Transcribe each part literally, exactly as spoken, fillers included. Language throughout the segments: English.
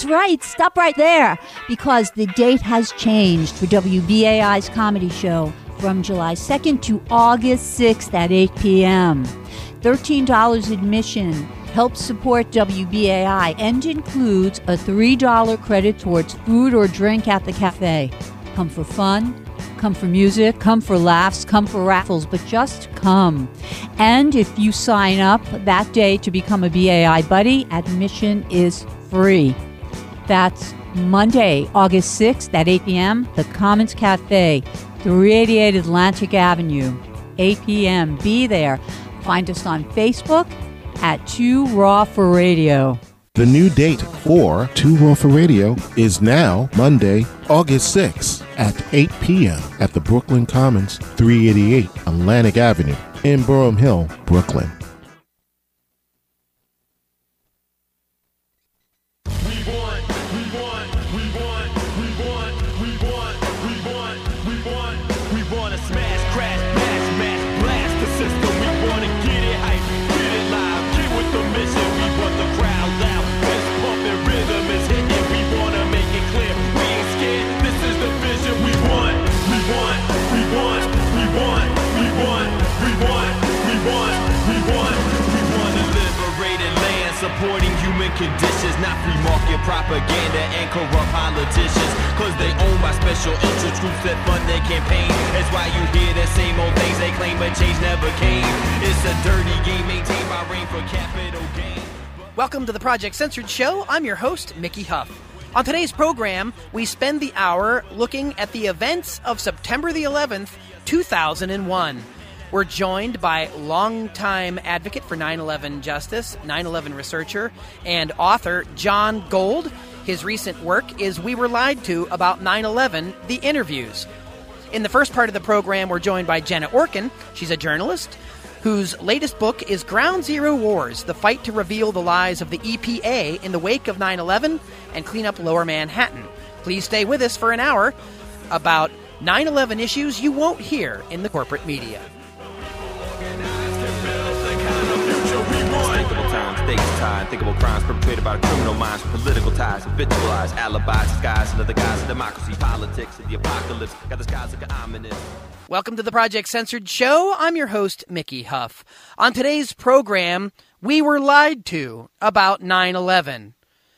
That's right. Stop right there, because the date has changed for W B A I's comedy show from July second to August sixth at eight p.m. thirteen dollars admission helps support W B A I and includes a three dollars credit towards food or drink at the cafe. Come for fun, come for music, come for laughs, come for raffles, but just come. And if you sign up that day to become a B A I buddy, admission is free. That's Monday, August sixth at eight p.m., the Commons Cafe, three eighty-eight Atlantic Avenue, eight p.m. Be there. Find us on Facebook at Too Raw for Radio. The new date for Too Raw for Radio is now Monday, August sixth at eight p.m. at the Brooklyn Commons, three eighty-eight Atlantic Avenue in Burham Hill, Brooklyn. Supporting human conditions, not free market propaganda and corrupt politicians, cause they own by special interest groups that fund their campaign. That's why you hear the same old things they claim, but change never came. It's a dirty game maintained by rain for capital gain. Welcome to the Project Censored Show. I'm your host, Mickey Huff. On today's program, we spend the hour looking at the events of September the eleventh, two thousand one. We're joined by longtime advocate for nine eleven justice, nine eleven researcher, and author John Gold. His recent work is We Were Lied To About nine eleven, The Interviews. In the first part of the program, we're joined by Jenna Orkin. She's a journalist whose latest book is Ground Zero Wars, the fight to reveal the lies of the E P A in the wake of nine eleven and clean up Lower Manhattan. Please stay with us for an hour about nine eleven issues you won't hear in the corporate media. Unthinkable times, dates tied, unthinkable crimes perpetrated by the criminal minds, political ties, habitualized alibis, disguised under the guise of democracy, politics, and the apocalypse. Got the skies looking ominous. Welcome to the Project Censored Show. I'm your host, Mickey Huff. On today's program, we were lied to about nine eleven.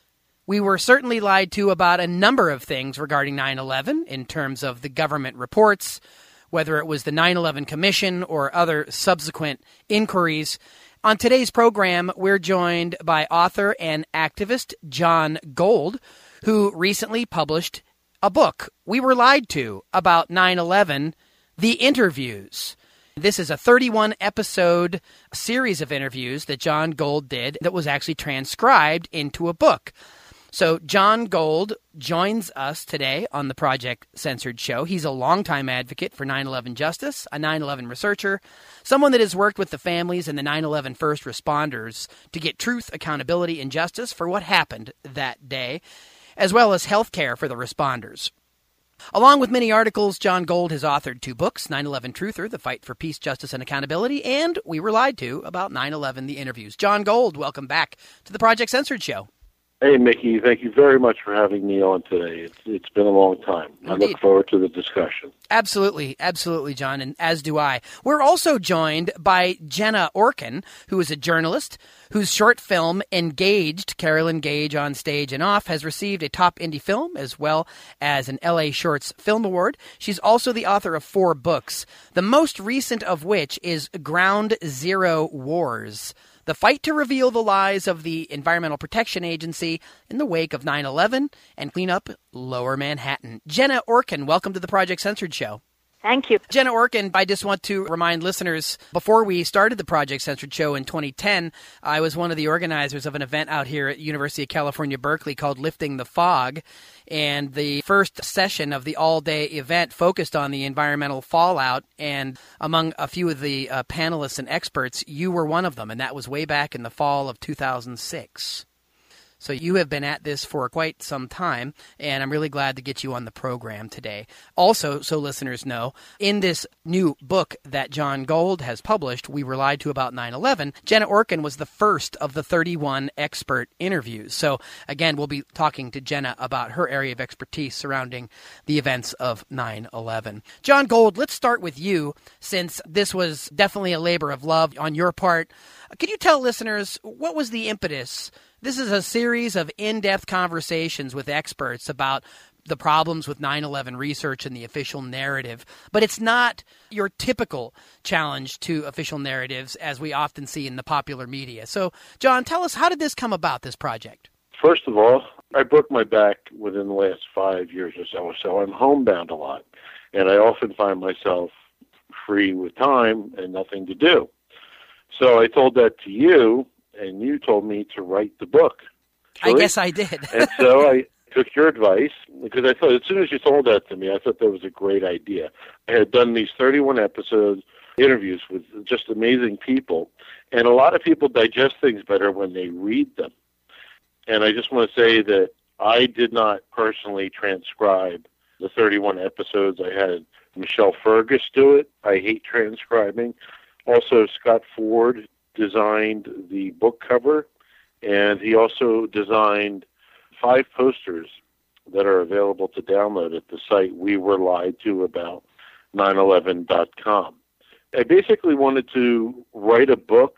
We were certainly lied to about a number of things regarding nine eleven in terms of the government reports, whether it was the nine eleven Commission or other subsequent inquiries. On today's program, we're joined by author and activist John Gold, who recently published a book, We Were Lied To About nine eleven, The Interviews. This is a thirty-one episode series of interviews that John Gold did that was actually transcribed into a book. So John Gold joins us today on the Project Censored Show. He's a longtime advocate for nine eleven justice, a nine eleven researcher, someone that has worked with the families and the nine eleven first responders to get truth, accountability, and justice for what happened that day, as well as health care for the responders. Along with many articles, John Gold has authored two books, nine eleven Truther, The Fight for Peace, Justice, and Accountability, and We Were Lied To About nine eleven, The Interviews. John Gold, welcome back to the Project Censored Show. Hey, Mickey, thank you very much for having me on today. It's, it's been a long time. Indeed. I look forward to the discussion. Absolutely, absolutely, John, and as do I. We're also joined by Jenna Orkin, who is a journalist whose short film, Engaged, Carolyn Gage on Stage and Off, has received a top indie film as well as an L A Shorts Film Award. She's also the author of four books, the most recent of which is Ground Zero Wars, the fight to reveal the lies of the Environmental Protection Agency in the wake of nine eleven and clean up Lower Manhattan. Jenna Orkin, welcome to the Project Censored Show. Thank you. Jenna Orkin, I just want to remind listeners, before we started the Project Censored Show in twenty ten, I was one of the organizers of an event out here at University of California, Berkeley called Lifting the Fog. And the first session of the all-day event focused on the environmental fallout. And among a few of the uh, panelists and experts, you were one of them. And that was way back in the fall of two thousand six. So you have been at this for quite some time, and I'm really glad to get you on the program today. Also, so listeners know, in this new book that John Gold has published, We Were Lied to About nine eleven, Jenna Orkin was the first of the thirty-one expert interviews. So again, we'll be talking to Jenna about her area of expertise surrounding the events of nine eleven. John Gold, let's start with you, since this was definitely a labor of love on your part. Could you tell listeners what was the impetus? This is a series of in-depth conversations with experts about the problems with nine eleven research and the official narrative. But it's not your typical challenge to official narratives as we often see in the popular media. So, John, tell us, how did this come about, this project? First of all, I broke my back within the last five years or so, so I'm homebound a lot. And I often find myself free with time and nothing to do. So I told that to you, and you told me to write the book. I guess I did. And so I took your advice, because I thought, as soon as you told that to me, I thought that was a great idea. I had done these thirty-one episodes, interviews with just amazing people, and a lot of people digest things better when they read them. And I just want to say that I did not personally transcribe the thirty-one episodes. I had Michelle Fergus do it. I hate transcribing. Also, Scott Ford designed the book cover, and he also designed five posters that are available to download at the site we were lied to about nine eleven dot com. I basically wanted to write a book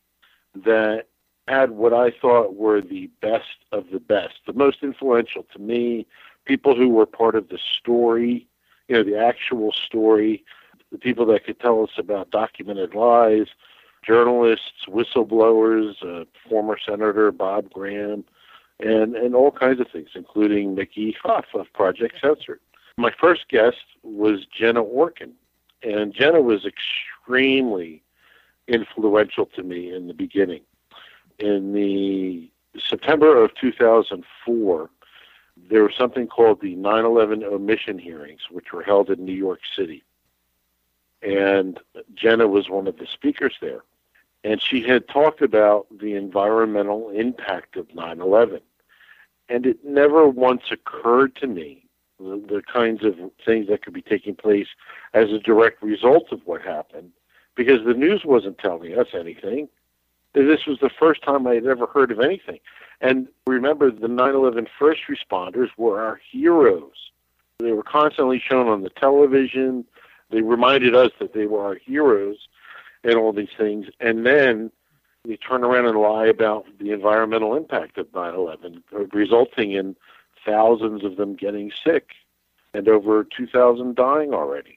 that had what I thought were the best of the best, the most influential to me, people who were part of the story, you know, the actual story, the people that could tell us about documented lies, journalists, whistleblowers, uh, former Senator Bob Graham, and, and all kinds of things, including Mickey Huff of Project Censored. My first guest was Jenna Orkin, and Jenna was extremely influential to me in the beginning. In the September of two thousand four, there was something called the nine eleven omission hearings, which were held in New York City. And Jenna was one of the speakers there. And she had talked about the environmental impact of nine eleven. And it never once occurred to me the, the kinds of things that could be taking place as a direct result of what happened, because the news wasn't telling us anything. This was the first time I had ever heard of anything. And remember, the nine eleven first responders were our heroes. They were constantly shown on the television. They reminded us that they were our heroes and all these things. And then they turn around and lie about the environmental impact of nine eleven, resulting in thousands of them getting sick and over two thousand dying already.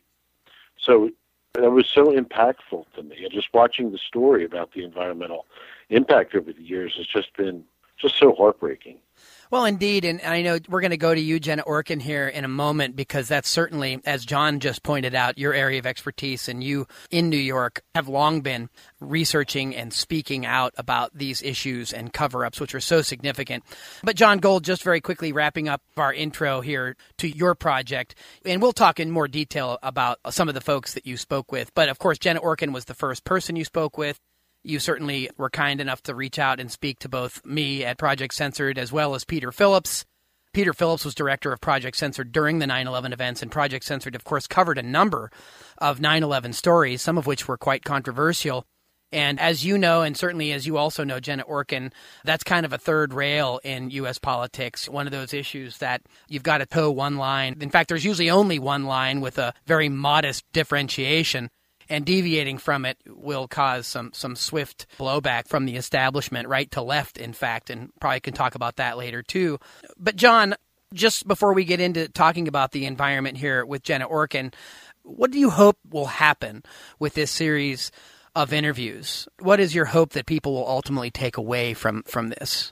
So that was so impactful to me. And just watching the story about the environmental impact over the years has just been just so heartbreaking. Well, indeed, and I know we're going to go to you, Jenna Orkin, here in a moment, because that's certainly, as John just pointed out, your area of expertise, and you in New York have long been researching and speaking out about these issues and cover-ups, which are so significant. But John Gold, just very quickly wrapping up our intro here to your project, and we'll talk in more detail about some of the folks that you spoke with. But, of course, Jenna Orkin was the first person you spoke with. You certainly were kind enough to reach out and speak to both me at Project Censored as well as Peter Phillips. Peter Phillips was director of Project Censored during the nine eleven events, and Project Censored, of course, covered a number of nine eleven stories, some of which were quite controversial. And as you know, and certainly as you also know, Jenna Orkin, that's kind of a third rail in U S politics, one of those issues that you've got to toe one line. In fact, there's usually only one line with a very modest differentiation. And deviating from it will cause some, some swift blowback from the establishment, right to left, in fact, and probably can talk about that later, too. But, John, just before we get into talking about the environment here with Jenna Orkin, what do you hope will happen with this series of interviews? What is your hope that people will ultimately take away from, from this?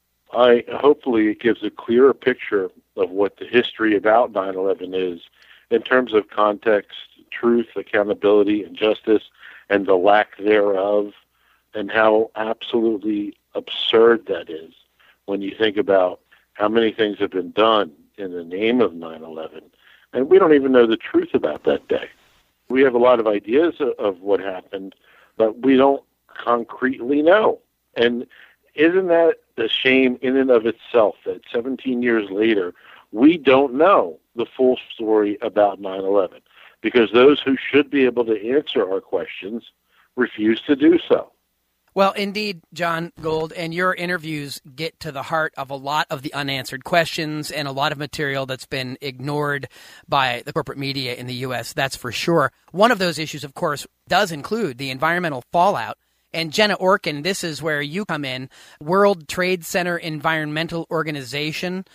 I hopefully it gives a clearer picture of what the history about nine eleven is in terms of context, truth, accountability, and justice, and the lack thereof, and how absolutely absurd that is when you think about how many things have been done in the name of nine eleven, and we don't even know the truth about that day. We have a lot of ideas of what happened, but we don't concretely know. And isn't that a shame in and of itself that seventeen years later, we don't know the full story about nine eleven because those who should be able to answer our questions refuse to do so. Well, indeed, John Gold, and your interviews get to the heart of a lot of the unanswered questions and a lot of material that's been ignored by the corporate media in the U S, that's for sure. One of those issues, of course, does include the environmental fallout. And Jenna Orkin, this is where you come in, World Trade Center Environmental Organization,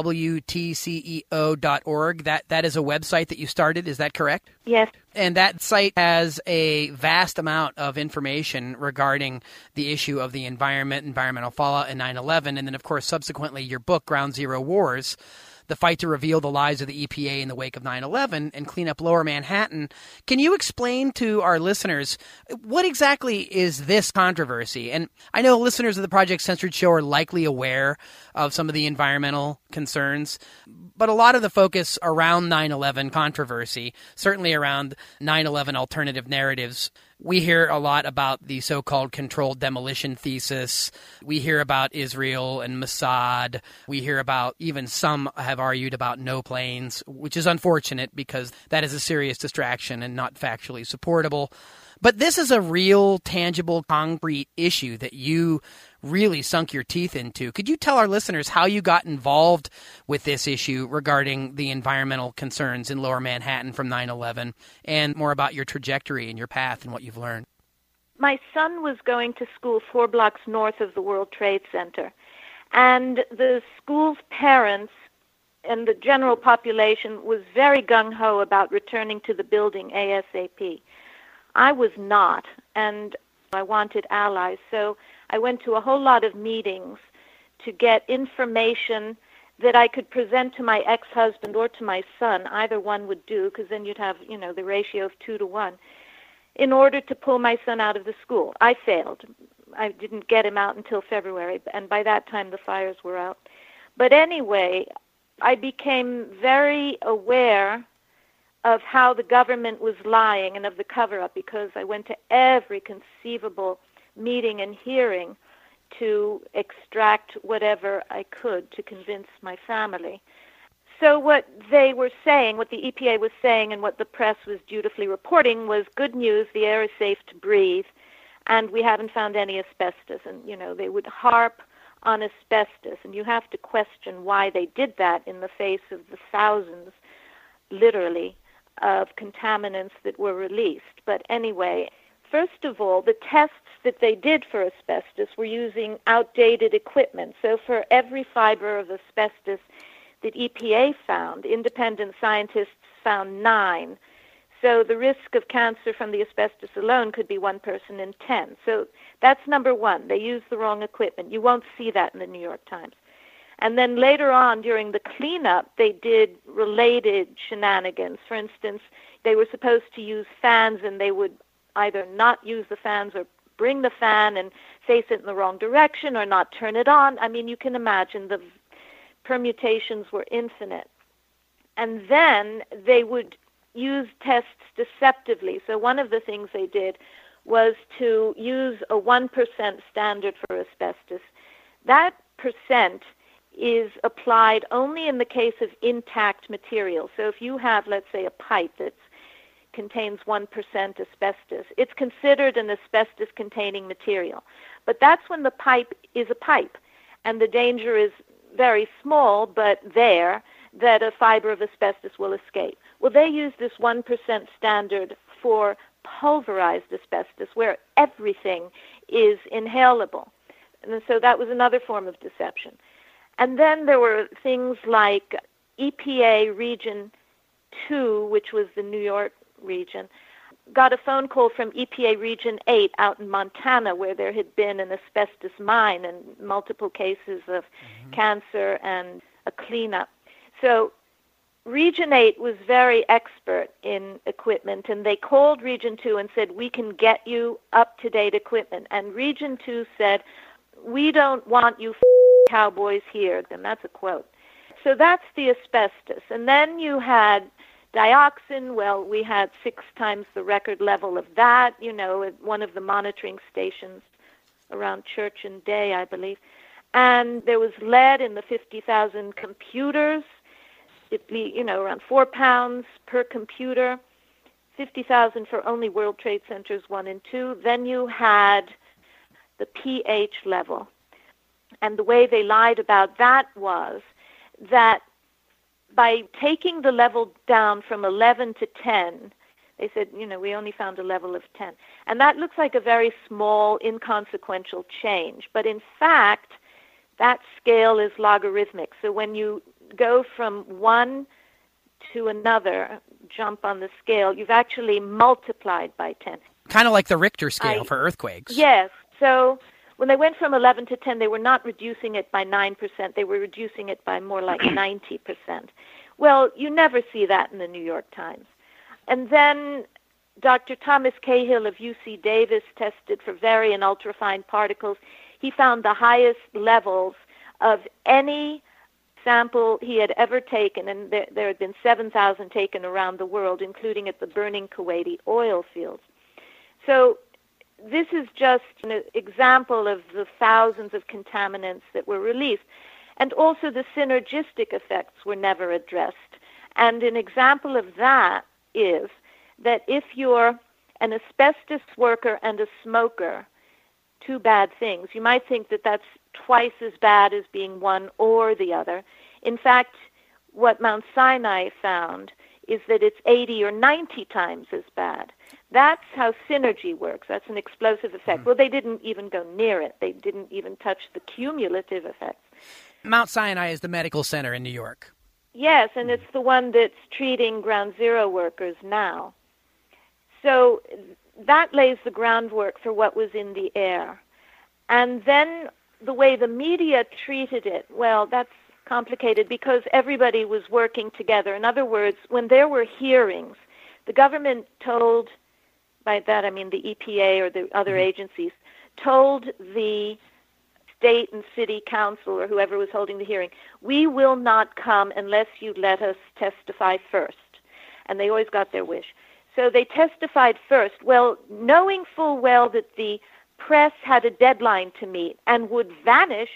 W T C E O dot org. That, that is a website that you started, is that correct? Yes. And that site has a vast amount of information regarding the issue of the environment, environmental fallout, and nine eleven. And then, of course, subsequently, your book, Ground Zero Wars, the fight to reveal the lies of the E P A in the wake of nine eleven and clean up Lower Manhattan. Can you explain to our listeners what exactly is this controversy? And I know listeners of the Project Censored Show are likely aware of some of the environmental concerns, but a lot of the focus around nine eleven controversy, certainly around nine eleven alternative narratives, we hear a lot about the so-called controlled demolition thesis. We hear about Israel and Mossad. We hear about, even some have argued about no planes, which is unfortunate because that is a serious distraction and not factually supportable. But this is a real, tangible, concrete issue that you really sunk your teeth into. Could you tell our listeners how you got involved with this issue regarding the environmental concerns in Lower Manhattan from nine eleven and more about your trajectory and your path and what you've learned? My son was going to school four blocks north of the World Trade Center, and the school's parents and the general population was very gung-ho about returning to the building ASAP. I was not, and I wanted allies, so I went to a whole lot of meetings to get information that I could present to my ex-husband or to my son. Either one would do, because then you'd have, you know, the ratio of two to one, in order to pull my son out of the school. I failed. I didn't get him out until February, and by that time the fires were out. But anyway, I became very aware of how the government was lying and of the cover-up, because I went to every conceivable meeting and hearing to extract whatever I could to convince my family. So what they were saying, what the E P A was saying, and what the press was dutifully reporting was good news, the air is safe to breathe, and we haven't found any asbestos. And, you know, they would harp on asbestos, and you have to question why they did that in the face of the thousands, literally, of contaminants that were released. But anyway, first of all, the tests that they did for asbestos were using outdated equipment. So for every fiber of asbestos that E P A found, independent scientists found nine. So the risk of cancer from the asbestos alone could be one person in ten. So that's number one. They used the wrong equipment. You won't see that in the New York Times. And then later on, during the cleanup, they did related shenanigans. For instance, they were supposed to use fans, and they would either not use the fans or bring the fan and face it in the wrong direction or not turn it on. I mean, you can imagine the permutations were infinite. And then they would use tests deceptively. So one of the things they did was to use a one percent standard for asbestos. That percent is applied only in the case of intact material. So if you have, let's say, a pipe that contains one percent asbestos, it's considered an asbestos-containing material. But that's when the pipe is a pipe, and the danger is very small, but there, that a fiber of asbestos will escape. Well, they use this one percent standard for pulverized asbestos, where everything is inhalable. And so that was another form of deception. And then there were things like E P A Region two, which was the New York region, got a phone call from E P A Region eight out in Montana, where there had been an asbestos mine and multiple cases of mm-hmm. cancer and a cleanup. So Region eight was very expert in equipment, and they called Region two and said, we can get you up-to-date equipment. And Region two said, we don't want you cowboys here. And that's a quote. So that's the asbestos. And then you had dioxin. Well, we had six times the record level of that, you know, at one of the monitoring stations around Church and Day, I believe. And there was lead in the fifty thousand computers. It'd be, you know, around four pounds per computer, fifty thousand for only World Trade Centers one and two. Then you had the pH level. And the way they lied about that was that by taking the level down from eleven to ten, they said, you know, we only found a level of ten. And that looks like a very small, inconsequential change. But in fact, that scale is logarithmic. So when you go from one to another, jump on the scale, you've actually multiplied by ten. Kind of like the Richter scale I, for earthquakes. Yes. So when they went from eleven to ten, they were not reducing it by nine percent. They were reducing it by more like ninety percent. Well, you never see that in the New York Times. And then Doctor Thomas Cahill of U C Davis tested for very and ultrafine particles. He found the highest levels of any sample he had ever taken, and there, there had been seven thousand taken around the world, including at the burning Kuwaiti oil fields. So this is just an example of the thousands of contaminants that were released. And also the synergistic effects were never addressed. And an example of that is that if you're an asbestos worker and a smoker, two bad things, you might think that that's twice as bad as being one or the other. In fact, what Mount Sinai found is that it's eighty or ninety times as bad. That's how synergy works. That's an explosive effect. Mm. Well, they didn't even go near it. They didn't even touch the cumulative effects. Mount Sinai is the medical center in New York. Yes, and it's the one that's treating Ground Zero workers now. So that lays the groundwork for what was in the air. And then the way the media treated it, well, that's complicated because everybody was working together. In other words, when there were hearings, the government told, by that I mean the E P A or the other agencies, told the state and city council or whoever was holding the hearing, we will not come unless you let us testify first. And they always got their wish. So they testified first, well, knowing full well that the press had a deadline to meet and would vanish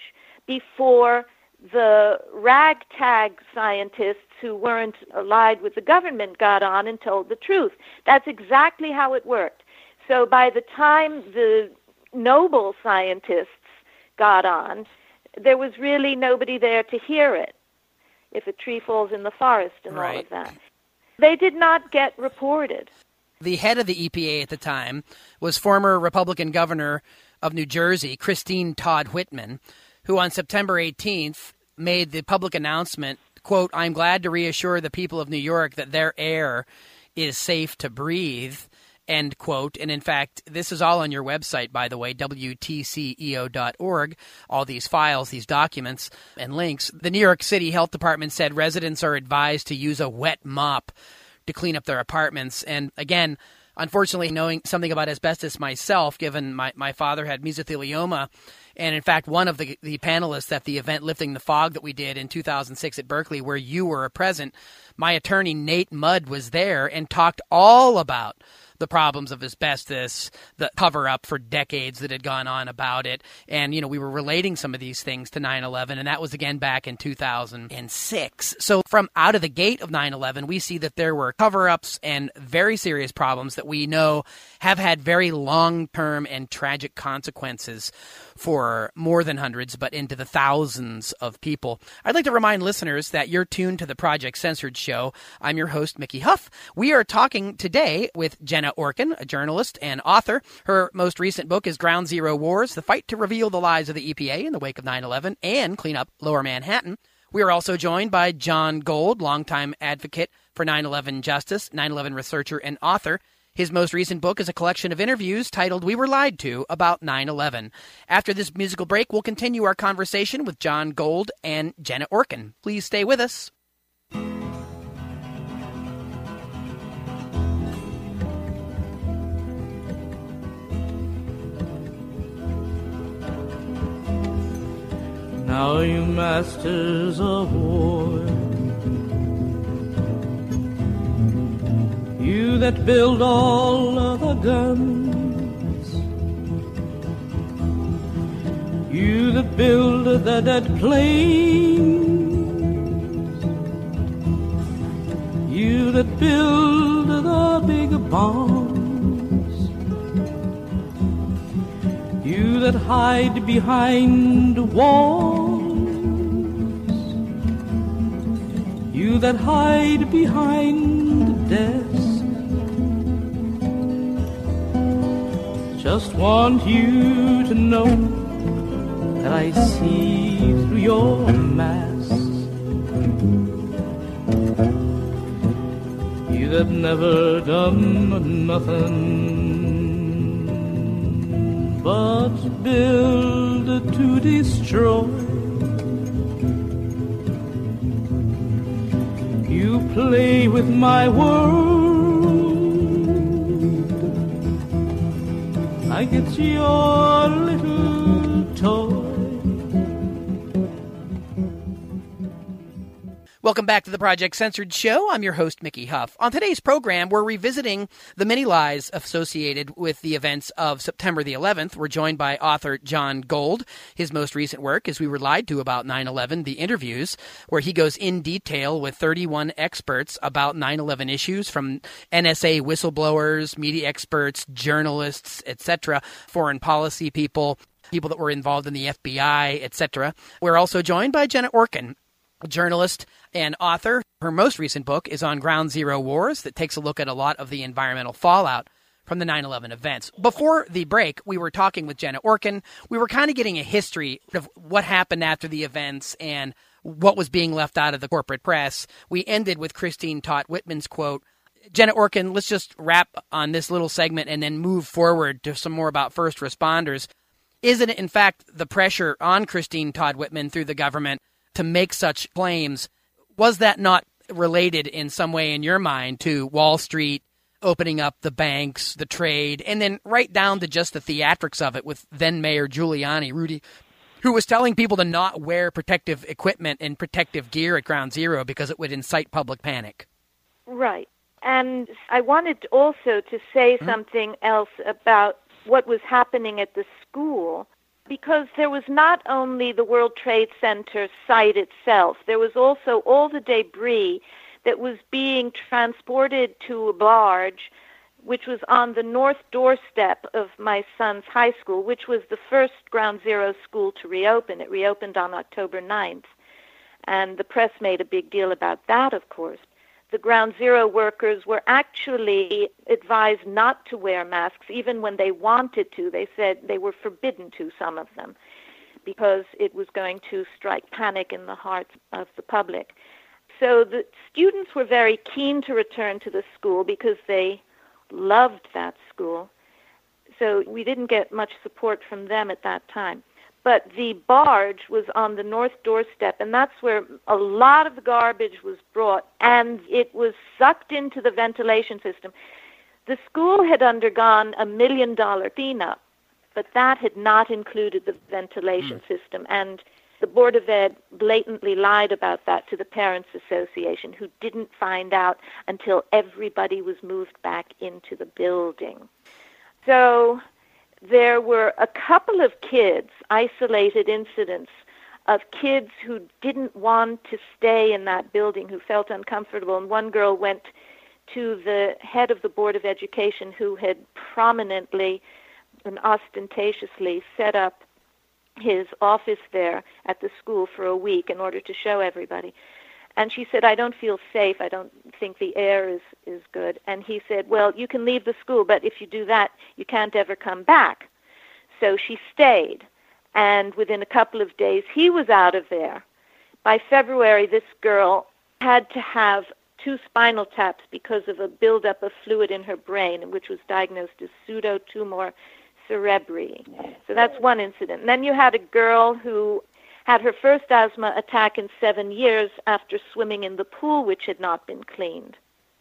before the ragtag scientists who weren't allied with the government got on and told the truth. That's exactly how it worked. So by the time the noble scientists got on, there was really nobody there to hear it, if a tree falls in the forest and right. all of that. They did not get reported. The head of the E P A at the time was former Republican governor of New Jersey, Christine Todd Whitman, who on September eighteenth made the public announcement, quote, I'm glad to reassure the people of New York that their air is safe to breathe, end quote. And in fact, this is all on your website, by the way, W T C E O dot org, all these files, these documents and links. The New York City Health Department said residents are advised to use a wet mop to clean up their apartments. And again, unfortunately, knowing something about asbestos myself, given my, my father had mesothelioma, and in fact, one of the, the panelists at the event Lifting the Fog that we did in two thousand six at Berkeley, where you were present, my attorney, Nate Mudd, was there and talked all about the problems of asbestos, the cover-up for decades that had gone on about it. And, you know, we were relating some of these things to nine eleven, and that was again back in two thousand six. So from out of the gate of nine eleven, we see that there were cover-ups and very serious problems that we know have had very long-term and tragic consequences for more than hundreds, but into the thousands of people. I'd like to remind listeners that you're tuned to the Project Censored Show. I'm your host, Mickey Huff. We are talking today with Jenna Orkin, a journalist and author. Her most recent book is Ground Zero Wars, The Fight to Reveal the Lies of the E P A in the Wake of nine eleven and Clean Up Lower Manhattan. We are also joined by John Gold, longtime advocate for nine eleven justice, nine eleven researcher and author. His most recent book is a collection of interviews titled We Were Lied To About nine eleven. After this musical break, we'll continue our conversation with John Gold and Jenna Orkin. Please stay with us. Now you masters of war, you that build all of the guns, You that build that, that plane, you that build the big barns, you that hide behind walls, you that hide behind the desk, just want you to know that I see through your mask. You that never done nothing but build to destroy. You play with my world like it's your little toy. Welcome back to the Project Censored Show. I'm your host, Mickey Huff. On today's program, we're revisiting the many lies associated with the events of September the eleventh. We're joined by author John Gold. His most recent work is We Were Lied To About nine eleven, The Interviews, where he goes in detail with thirty-one experts about nine eleven issues, from N S A whistleblowers, media experts, journalists, et cetera, foreign policy people, people that were involved in the F B I, et cetera. We're also joined by Jenna Orkin, a journalist and author. Her most recent book is on Ground Zero Wars that takes a look at a lot of the environmental fallout from the nine eleven events. Before the break, we were talking with Jenna Orkin. We were kind of getting a history of what happened after the events and what was being left out of the corporate press. We ended with Christine Todd Whitman's quote. Jenna Orkin, let's just wrap on this little segment and then move forward to some more about first responders. Isn't it, in fact, the pressure on Christine Todd Whitman through the government to make such claims? Was that not related in some way in your mind to Wall Street opening up the banks, the trade, and then right down to just the theatrics of it with then Mayor Giuliani, Rudy, who was telling people to not wear protective equipment and protective gear at Ground Zero because it would incite public panic? Right. And I wanted also to say mm-hmm. something else about what was happening at the school, because there was not only the World Trade Center site itself, there was also all the debris that was being transported to a barge, which was on the north doorstep of my son's high school, which was the first Ground Zero school to reopen. It reopened on October ninth, and the press made a big deal about that, of course. The Ground Zero workers were actually advised not to wear masks, even when they wanted to. They said they were forbidden to, some of them, because it was going to strike panic in the hearts of the public. So the students were very keen to return to the school because they loved that school. So we didn't get much support from them at that time. But the barge was on the north doorstep, and that's where a lot of the garbage was brought, and it was sucked into the ventilation system. The school had undergone a million-dollar cleanup, but that had not included the ventilation mm. system, and the Board of Ed blatantly lied about that to the Parents Association, who didn't find out until everybody was moved back into the building. So there were a couple of kids, isolated incidents of kids who didn't want to stay in that building, who felt uncomfortable. And one girl went to the head of the Board of Education, who had prominently and ostentatiously set up his office there at the school for a week in order to show everybody. And she said, I don't feel safe. I don't think the air is, is good. And he said, well, you can leave the school, but if you do that, you can't ever come back. So she stayed. And within a couple of days, he was out of there. By February, this girl had to have two spinal taps because of a buildup of fluid in her brain, which was diagnosed as pseudotumor cerebri. So that's one incident. And then you had a girl who had her first asthma attack in seven years after swimming in the pool, which had not been cleaned.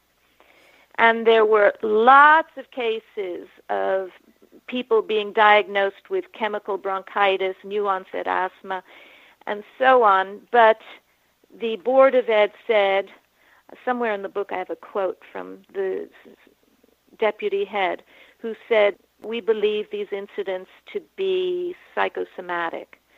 And there were lots of cases of people being diagnosed with chemical bronchitis, new-onset asthma, and so on. But the Board of Ed said, somewhere in the book I have a quote from the deputy head, who said, we believe these incidents to be psychosomatic.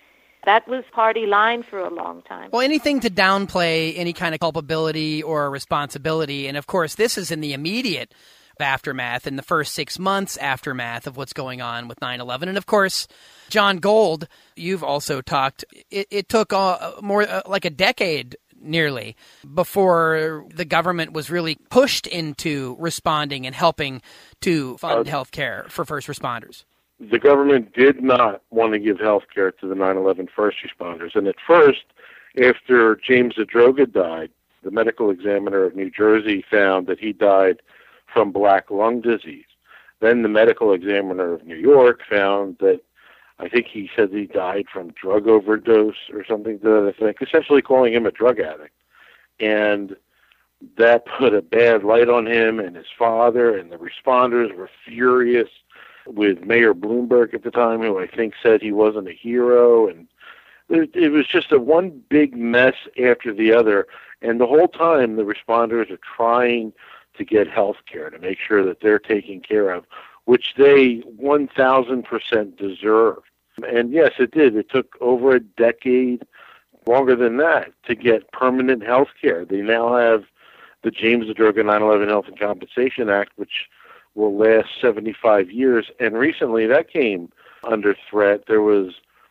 That was party line for a long time. Well, anything to downplay any kind of culpability or responsibility. And of course, this is in the immediate aftermath, in the first six months aftermath of what's going on with nine eleven. And of course, John Gold, you've also talked, it, it took uh, more uh, like a decade nearly before the government was really pushed into responding and helping to fund uh, health care for first responders. The government did not want to give health care to the nine eleven first responders. And at first, after James Zadroga died, the medical examiner of New Jersey found that he died from black lung disease. Then the medical examiner of New York found that, I think he said he died from drug overdose or something to that effect, essentially calling him a drug addict. And that put a bad light on him and his father, and the responders were furious with Mayor Bloomberg at the time, who I think said he wasn't a hero. And it, it was just a one big mess after the other. And the whole time, the responders are trying to get health care, to make sure that they're taken care of, which they one thousand percent deserve. And yes, it did. It took over a decade, longer than that, to get permanent health care. They now have the James Zadroga nine eleven Health and Compensation Act, which will last seventy-five years. And recently that came under threat. There was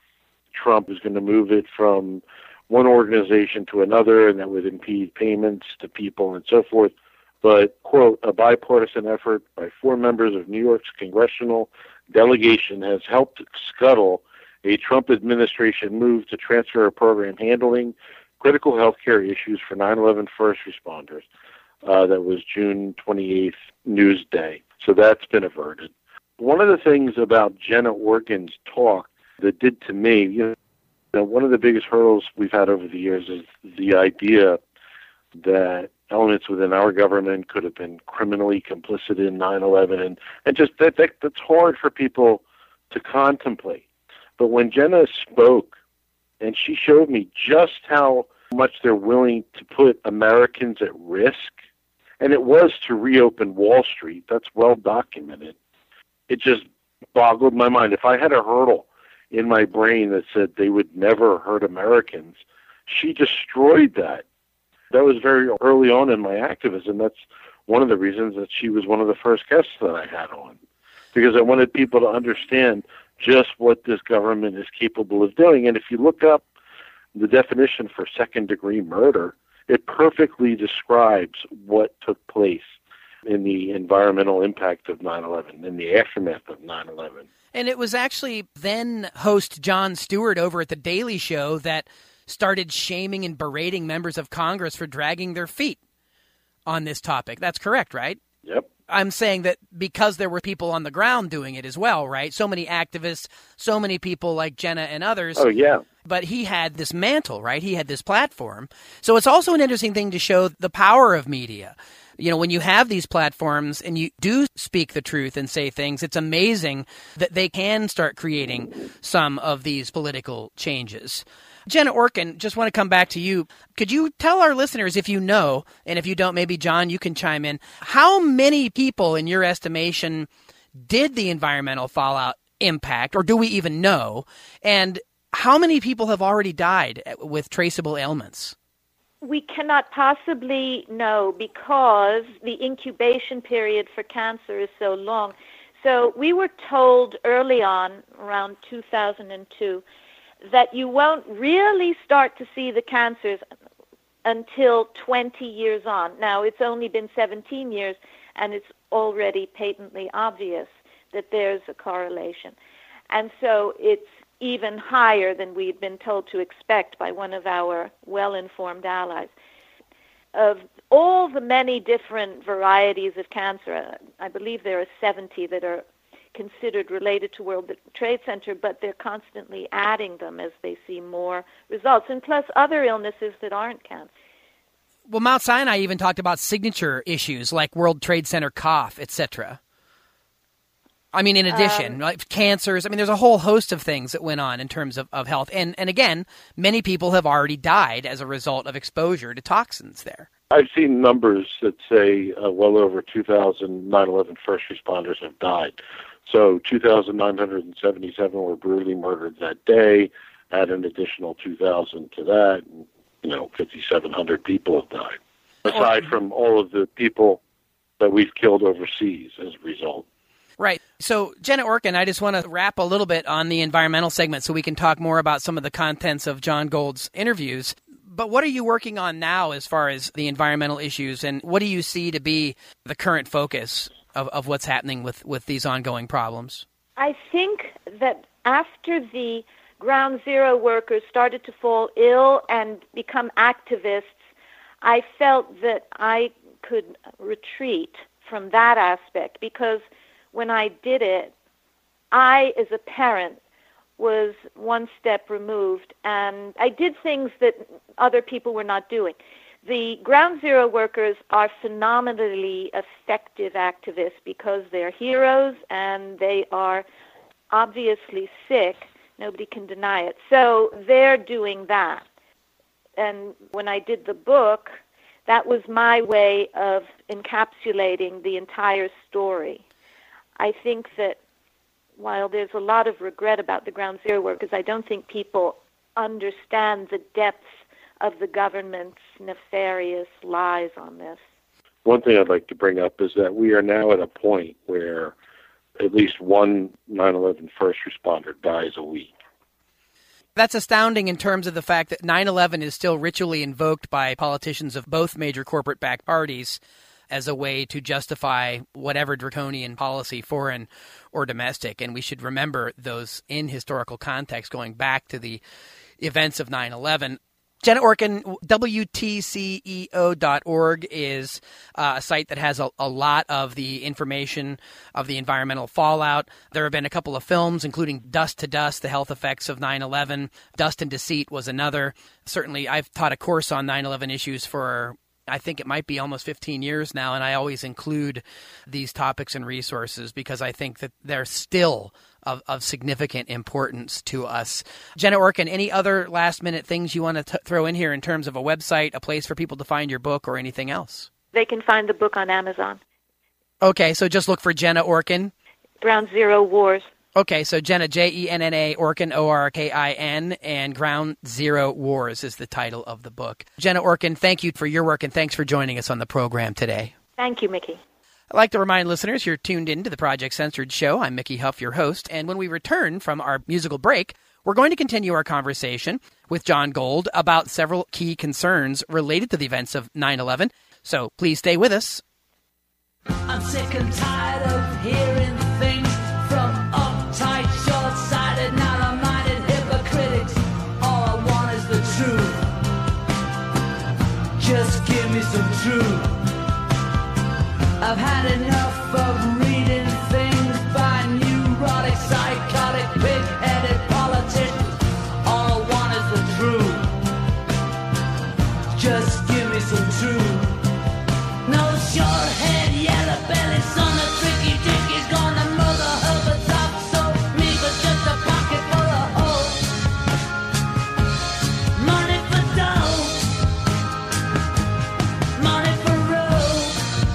Trump was going to move it from one organization to another, and that would impede payments to people and so forth. But, quote, a bipartisan effort by four members of New York's congressional delegation has helped scuttle a Trump administration move to transfer a program handling critical health care issues for nine eleven first responders. Uh, that was June twenty-eighth, Newsday. So that's been averted. One of the things about Jenna Orkin's talk that did to me, you know, one of the biggest hurdles we've had over the years is the idea that elements within our government could have been criminally complicit in nine eleven, and, and just that, that that's hard for people to contemplate. But when Jenna spoke, and she showed me just how much they're willing to put Americans at risk, and it was to reopen Wall Street, that's well documented, it just boggled my mind. If I had a hurdle in my brain that said they would never hurt Americans, she destroyed that. That was very early on in my activism. That's one of the reasons that she was one of the first guests that I had on, because I wanted people to understand just what this government is capable of doing. And if you look up the definition for second-degree murder, it perfectly describes what took place in the environmental impact of nine eleven, in the aftermath of nine eleven. And it was actually then host Jon Stewart over at The Daily Show that started shaming and berating members of Congress for dragging their feet on this topic. That's correct, right? Yep. I'm saying that because there were people on the ground doing it as well, right? So many activists, so many people like Jenna and others. Oh, yeah. But he had this mantle, right? He had this platform. So it's also an interesting thing to show the power of media. You know, when you have these platforms and you do speak the truth and say things, it's amazing that they can start creating some of these political changes. Jenna Orkin, just want to come back to you. Could you tell our listeners, if you know, and if you don't, maybe John, you can chime in, how many people, in your estimation, did the environmental fallout impact, or do we even know? And how many people have already died with traceable ailments? We cannot possibly know because the incubation period for cancer is so long. So we were told early on, around two thousand two, that you won't really start to see the cancers until twenty years on. Now, it's only been seventeen years, and it's already patently obvious that there's a correlation. And so it's even higher than we'd been told to expect by one of our well-informed allies. Of all the many different varieties of cancer, I believe there are seventy that are considered related to World Trade Center, but they're constantly adding them as they see more results, and plus other illnesses that aren't cancer. Well, Mount Sinai even talked about signature issues like World Trade Center cough, et cetera. I mean, in addition, um, like cancers, I mean, there's a whole host of things that went on in terms of, of health. And, and again, many people have already died as a result of exposure to toxins there. I've seen numbers that say uh, well over two thousand nine eleven first responders have died. So two thousand nine hundred seventy-seven were brutally murdered that day, add an additional two thousand to that, and, you know, fifty-seven hundred people have died, aside from all of the people that we've killed overseas as a result. Right. So, Jenna Orkin, I just want to wrap a little bit on the environmental segment so we can talk more about some of the contents of John Gold's interviews. But what are you working on now as far as the environmental issues, and what do you see to be the current focus of, of what's happening with, with these ongoing problems? I think that after the Ground Zero workers started to fall ill and become activists, I felt that I could retreat from that aspect, because when I did it, I, as a parent, was one step removed, and I did things that other people were not doing. The Ground Zero workers are phenomenally effective activists because they're heroes and they are obviously sick. Nobody can deny it. So they're doing that. And when I did the book, that was my way of encapsulating the entire story. I think that while there's a lot of regret about the Ground Zero workers, I don't think people understand the depths of the government's nefarious lies on this. One thing I'd like to bring up is that we are now at a point where at least one nine eleven first responder dies a week. That's astounding in terms of the fact that nine eleven is still ritually invoked by politicians of both major corporate-backed parties as a way to justify whatever draconian policy, foreign or domestic. And we should remember those in historical context going back to the events of nine eleven. Jenna Orkin, W T C E O dot org is uh, a site that has a, a lot of the information of the environmental fallout. There have been a couple of films, including Dust to Dust, The Health Effects of nine eleven. Dust and Deceit was another. Certainly, I've taught a course on nine eleven issues for, I think it might be almost fifteen years now, and I always include these topics and resources because I think that they're still of, of significant importance to us. Jenna Orkin, any other last-minute things you want to t- throw in here in terms of a website, a place for people to find your book, or anything else? They can find the book on Amazon. Okay, so just look for Jenna Orkin. Ground Zero Wars. Okay, so Jenna, J E N N A, Orkin, O R K I N, and Ground Zero Wars is the title of the book. Jenna Orkin, thank you for your work, and thanks for joining us on the program today. Thank you, Mickey. I'd like to remind listeners you're tuned in to the Project Censored Show. I'm Mickey Huff, your host, and when we return from our musical break, we're going to continue our conversation with John Gold about several key concerns related to the events of nine eleven. So please stay with us. I'm sick and tired of hearing things from uptight, short-sighted, narrow-minded hypocritics. All I want is the truth. Just give me some truth. I've had enough of reading things by neurotic, psychotic, pig-headed politicians. All I want is the truth. Just give me some truth. No short-head, yellow-belly son of tricky dick is gonna mother her the top so me but just a pocket full of hope. Money for dough, money for road.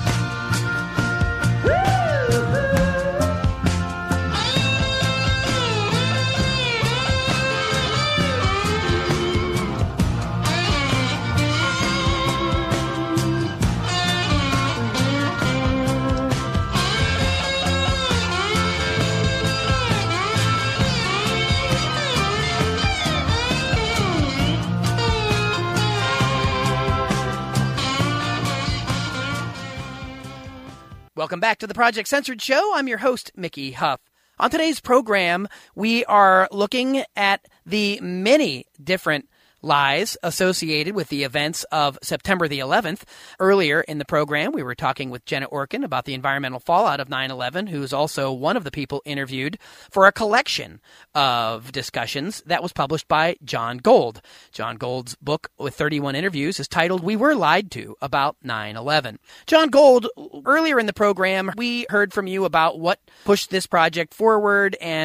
Welcome back to the Project Censored Show. I'm your host, Mickey Huff. On today's program, we are looking at the many different lies associated with the events of September the eleventh. Earlier in the program, we were talking with Jenna Orkin about the environmental fallout of nine eleven, who's also one of the people interviewed for a collection of discussions that was published by John Gold. John Gold's book with thirty-one interviews is titled We Were Lied To About nine eleven. John Gold, earlier in the program, we heard from you about what pushed this project forward, and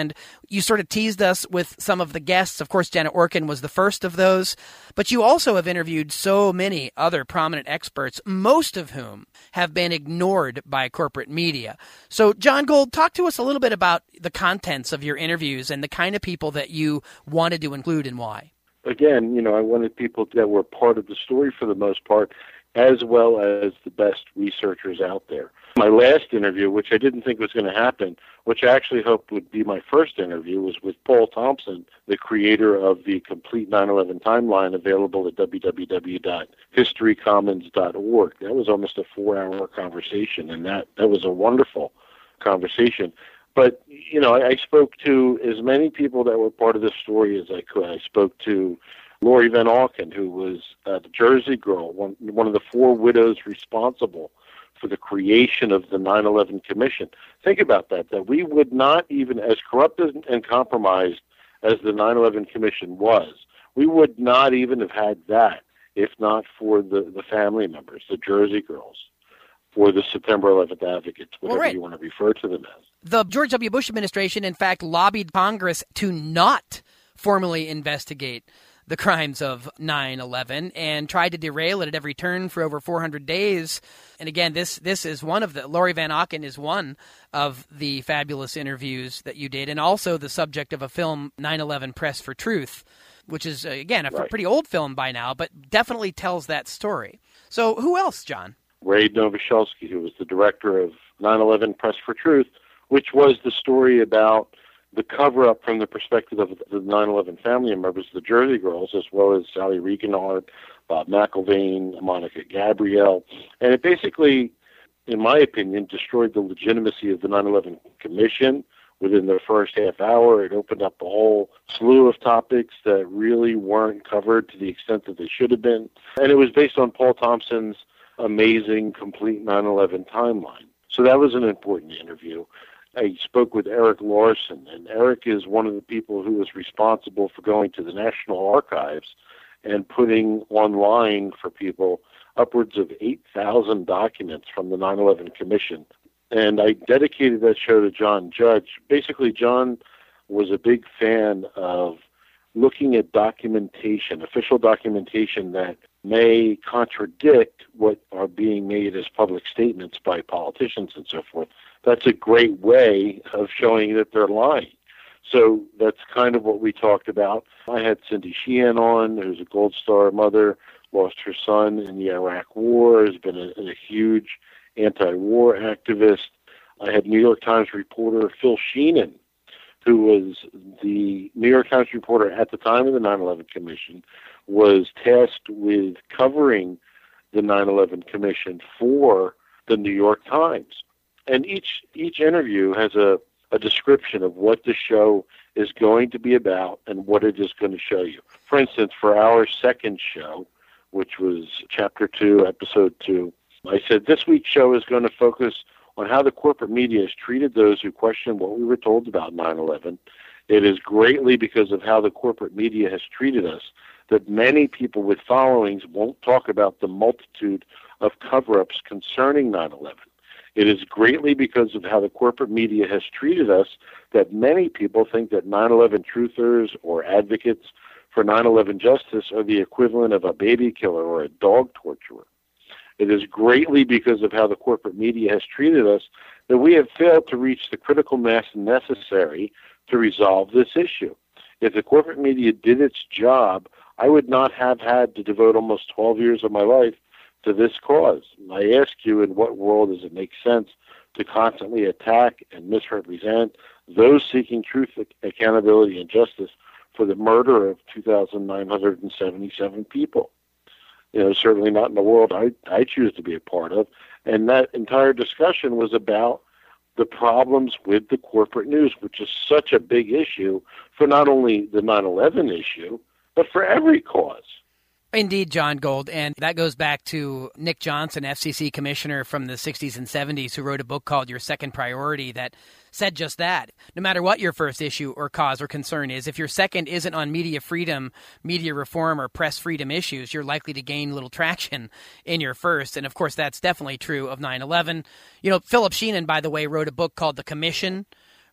You sort of teased us with some of the guests. Of course, Jenna Orkin was the first of those. But you also have interviewed so many other prominent experts, most of whom have been ignored by corporate media. So, John Gold, talk to us a little bit about the contents of your interviews and the kind of people that you wanted to include and why. Again, you know, I wanted people that were part of the story for the most part, as well as the best researchers out there. My last interview, which I didn't think was going to happen, which I actually hoped would be my first interview, was with Paul Thompson, the creator of the complete nine eleven timeline available at w w w dot history commons dot org. That was almost a four-hour conversation, and that, that was a wonderful conversation. But, you know, I, I spoke to as many people that were part of this story as I could. I spoke to Lori Van Auken, who was uh, the Jersey Girl, one, one of the four widows responsible for the creation of the nine eleven Commission. Think about that, that we would not even, as corrupted and compromised as the nine eleven Commission was, we would not even have had that if not for the, the family members, the Jersey Girls, for the September eleventh advocates, whatever well, right. you want to refer to them as. The George W. Bush administration, in fact, lobbied Congress to not formally investigate the crimes of nine eleven and tried to derail it at every turn for over four hundred days. And again, this this is one of the, Lori Van Auken is one of the fabulous interviews that you did, and also the subject of a film, nine eleven Press for Truth, which is, again, a right. pretty old film by now, but definitely tells that story. So who else, John? Ray Novoselsky, who was the director of nine eleven Press for Truth, which was the story about the cover-up from the perspective of the nine eleven family members, the Jersey Girls, as well as Sally Regenhard, Bob McIlvaine, Monica Gabrielle. And it basically, in my opinion, destroyed the legitimacy of the nine eleven Commission within the first half hour. It opened up a whole slew of topics that really weren't covered to the extent that they should have been. And it was based on Paul Thompson's amazing, complete nine eleven timeline. So that was an important interview. I spoke with Eric Larson, and Eric is one of the people who was responsible for going to the National Archives and putting online for people upwards of eight thousand documents from the nine eleven Commission. And I dedicated that show to John Judge. Basically, John was a big fan of looking at documentation, official documentation that may contradict what are being made as public statements by politicians and so forth. That's a great way of showing that they're lying. So that's kind of what we talked about. I had Cindy Sheehan on, who's a Gold Star mother, lost her son in the Iraq War, has been a, a huge anti-war activist. I had New York Times reporter Phil Sheenan, who was the New York Times reporter at the time of the nine eleven Commission, was tasked with covering the nine eleven Commission for the New York Times. And each each interview has a, a description of what the show is going to be about and what it is going to show you. For instance, for our second show, which was Chapter two, Episode two, I said this week's show is going to focus on how the corporate media has treated those who question what we were told about nine eleven. It is greatly because of how the corporate media has treated us that many people with followings won't talk about the multitude of cover-ups concerning nine eleven. It is greatly because of how the corporate media has treated us that many people think that nine eleven truthers or advocates for nine eleven justice are the equivalent of a baby killer or a dog torturer. It is greatly because of how the corporate media has treated us that we have failed to reach the critical mass necessary to resolve this issue. If the corporate media did its job, I would not have had to devote almost twelve years of my life to this cause. I ask you, in what world does it make sense to constantly attack and misrepresent those seeking truth, accountability, and justice for the murder of two thousand nine hundred seventy-seven people? You know, certainly not in the world I, I choose to be a part of. And that entire discussion was about the problems with the corporate news, which is such a big issue for not only the nine eleven issue, but for every cause. Indeed, John Gold, and that goes back to Nick Johnson, F C C commissioner from the sixties and seventies, who wrote a book called Your Second Priority that said just that. No matter what your first issue or cause or concern is, if your second isn't on media freedom, media reform, or press freedom issues, you're likely to gain little traction in your first. And, of course, that's definitely true of nine eleven. You know, Philip Sheenan, by the way, wrote a book called The Commission,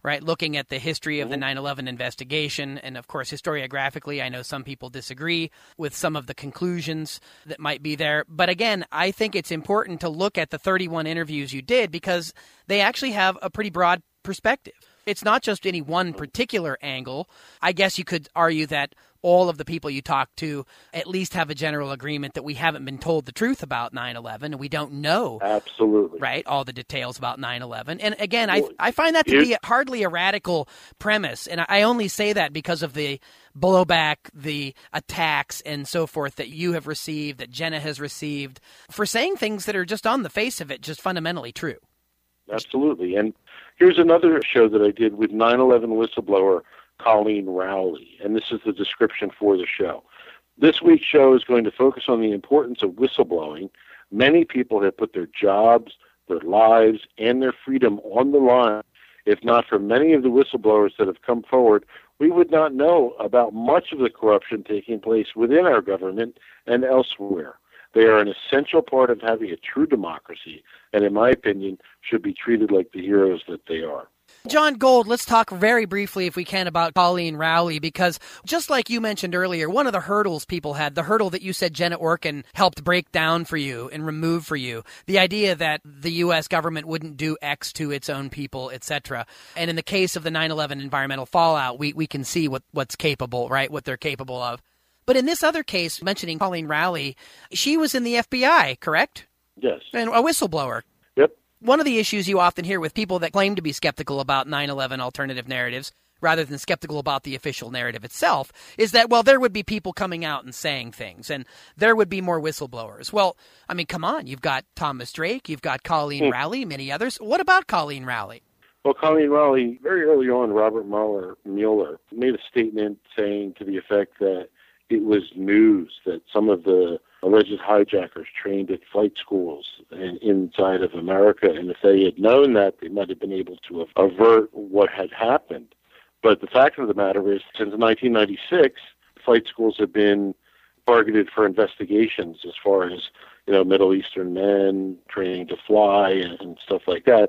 right? Looking at the history of the nine eleven investigation. And of course, historiographically, I know some people disagree with some of the conclusions that might be there. But again, I think it's important to look at the thirty-one interviews you did because they actually have a pretty broad perspective. It's not just any one particular angle. I guess you could argue that all of the people you talk to at least have a general agreement that we haven't been told the truth about nine eleven and we don't know Absolutely. right all the details about nine eleven. And again, I I find that to be hardly a radical premise. And I only say that because of the blowback, the attacks and so forth that you have received, that Jenna has received, for saying things that are just on the face of it just fundamentally true. Absolutely. And here's another show that I did with nine eleven whistleblower Colleen Rowley, and this is the description for the show. This week's show is going to focus on the importance of whistleblowing. Many people have put their jobs, their lives, and their freedom on the line. If not for many of the whistleblowers that have come forward, we would not know about much of the corruption taking place within our government and elsewhere. They are an essential part of having a true democracy, and in my opinion, should be treated like the heroes that they are. John Gold, let's talk very briefly, if we can, about Colleen Rowley, because just like you mentioned earlier, one of the hurdles people had, the hurdle that you said Jenna Orkin helped break down for you and remove for you, the idea that the U S government wouldn't do X to its own people, et cetera. And in the case of the nine eleven environmental fallout, we, we can see what, what's capable, right, what they're capable of. But in this other case, mentioning Colleen Rowley, she was in the F B I, correct? Yes. And a whistleblower. Yep. One of the issues you often hear with people that claim to be skeptical about nine eleven alternative narratives, rather than skeptical about the official narrative itself, is that, well, there would be people coming out and saying things, and there would be more whistleblowers. Well, I mean, come on. You've got Thomas Drake, you've got Colleen mm. Rowley, many others. What about Colleen Rowley? Well, Colleen Rowley, very early on, Robert Mueller, Mueller made a statement saying to the effect that it was news that some of the alleged hijackers trained at flight schools in, inside of America, and if they had known that, they might have been able to avert what had happened. But the fact of the matter is, since nineteen ninety-six, flight schools have been targeted for investigations as far as, you know, Middle Eastern men training to fly and, and stuff like that.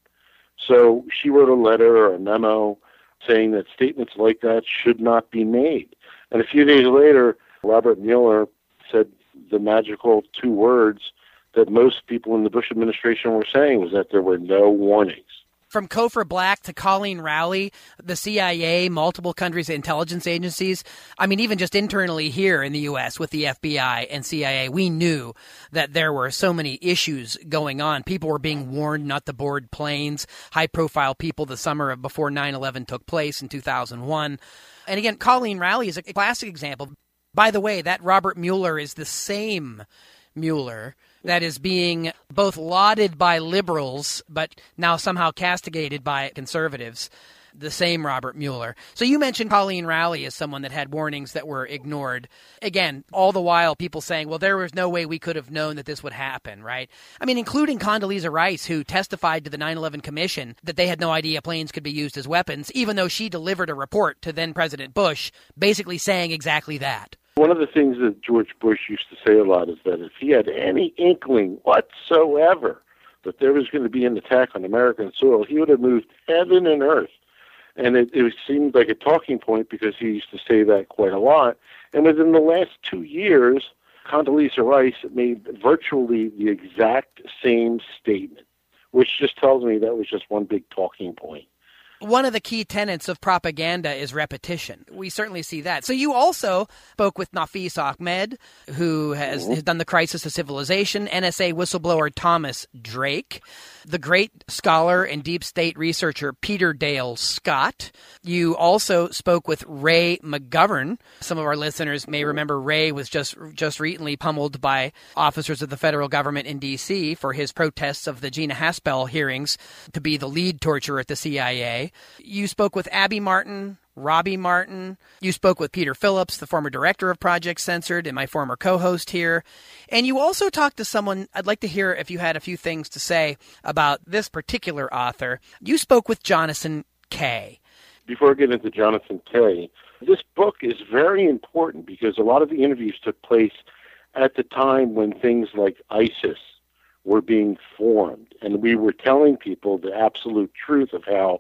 So she wrote a letter or a memo saying that statements like that should not be made. And a few days later, Robert Mueller said the magical two words that most people in the Bush administration were saying, was that there were no warnings. From Cofer Black to Colleen Rowley, the C I A, multiple countries' intelligence agencies, I mean, even just internally here in the U S with the F B I and C I A, we knew that there were so many issues going on. People were being warned not to board planes, high-profile people the summer of before nine eleven took place in two thousand one. And again, Colleen Rowley is a classic example. By the way, that Robert Mueller is the same Mueller that is being both lauded by liberals, but now somehow castigated by conservatives, the same Robert Mueller. So you mentioned Colleen Rowley as someone that had warnings that were ignored. Again, all the while people saying, well, there was no way we could have known that this would happen, right? I mean, including Condoleezza Rice, who testified to the nine eleven Commission that they had no idea planes could be used as weapons, even though she delivered a report to then President Bush basically saying exactly that. One of the things that George Bush used to say a lot is that if he had any inkling whatsoever that there was going to be an attack on American soil, he would have moved heaven and earth. And it, it seemed like a talking point because he used to say that quite a lot. And within the last two years, Condoleezza Rice made virtually the exact same statement, which just tells me that was just one big talking point. One of the key tenets of propaganda is repetition. We certainly see that. So you also spoke with Nafis Ahmed, who has, mm-hmm. has done the Crisis of Civilization, N S A whistleblower Thomas Drake, the great scholar and deep state researcher Peter Dale Scott. You also spoke with Ray McGovern. Some of our listeners may remember Ray was just just recently pummeled by officers of the federal government in D C for his protests of the Gina Haspel hearings to be the lead torturer at the C I A. You spoke with Abby Martin, Robbie Martin. You spoke with Peter Phillips, the former director of Project Censored and my former co-host here. And you also talked to someone, I'd like to hear if you had a few things to say about this particular author. You spoke with Jonathan Kay. Before I get into Jonathan Kay, this book is very important because a lot of the interviews took place at the time when things like ISIS were being formed. And we were telling people the absolute truth of how